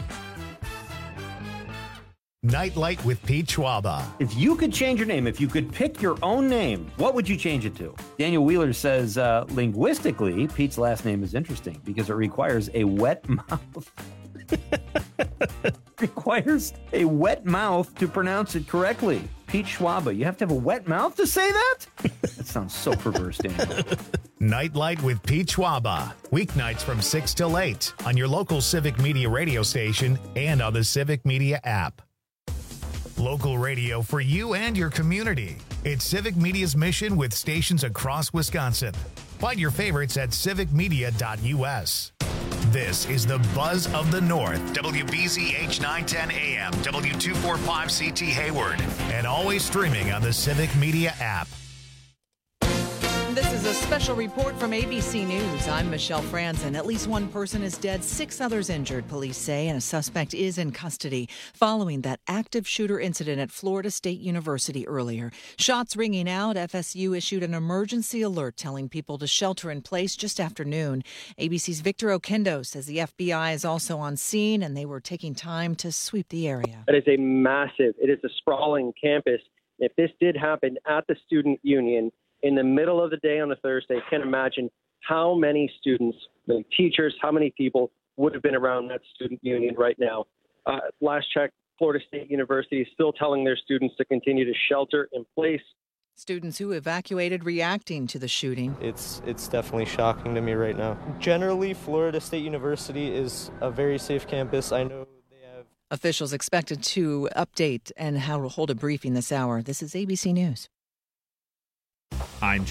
Nightlight with Pete Schwaba.
If you could change your name, if you could pick your own name, what would you change it to? Daniel Wheeler says, uh, linguistically, Pete's last name is interesting because it requires a wet mouth. requires a wet mouth to pronounce it correctly. Pete Schwaba. You have to have a wet mouth to say that? That sounds so perverse, Daniel.
Nightlight with Pete Schwaba. Weeknights from six till eight on your local Civic Media radio station and on the Civic Media app. Local radio for you and your community. It's Civic Media's mission with stations across Wisconsin. Find your favorites at civic media dot u s. This is the Buzz of the North, W B Z H nine ten A M, W two forty-five C T Hayward, and always streaming on the Civic Media app.
This is a special report from A B C News. I'm Michelle Franzen. At least one person is dead, six others injured, police say, and a suspect is in custody following that active shooter incident at Florida State University earlier. Shots ringing out, F S U issued an emergency alert telling people to shelter in place just after noon. A B C's Victor Okendo says the F B I is also on scene and they were taking time to sweep the area.
It is a massive, it is a sprawling campus. If this did happen at the student union, in the middle of the day on a Thursday, can't imagine how many students, the teachers, how many people would have been around that student union right now. Uh, last check, Florida State University is still telling their students to continue to shelter in place.
Students who evacuated reacting to the shooting.
It's it's definitely shocking to me right now. Generally, Florida State University is a very safe campus. I know they have...
Officials expected to update and how to hold a briefing this hour. This is A B C News.
I'm John.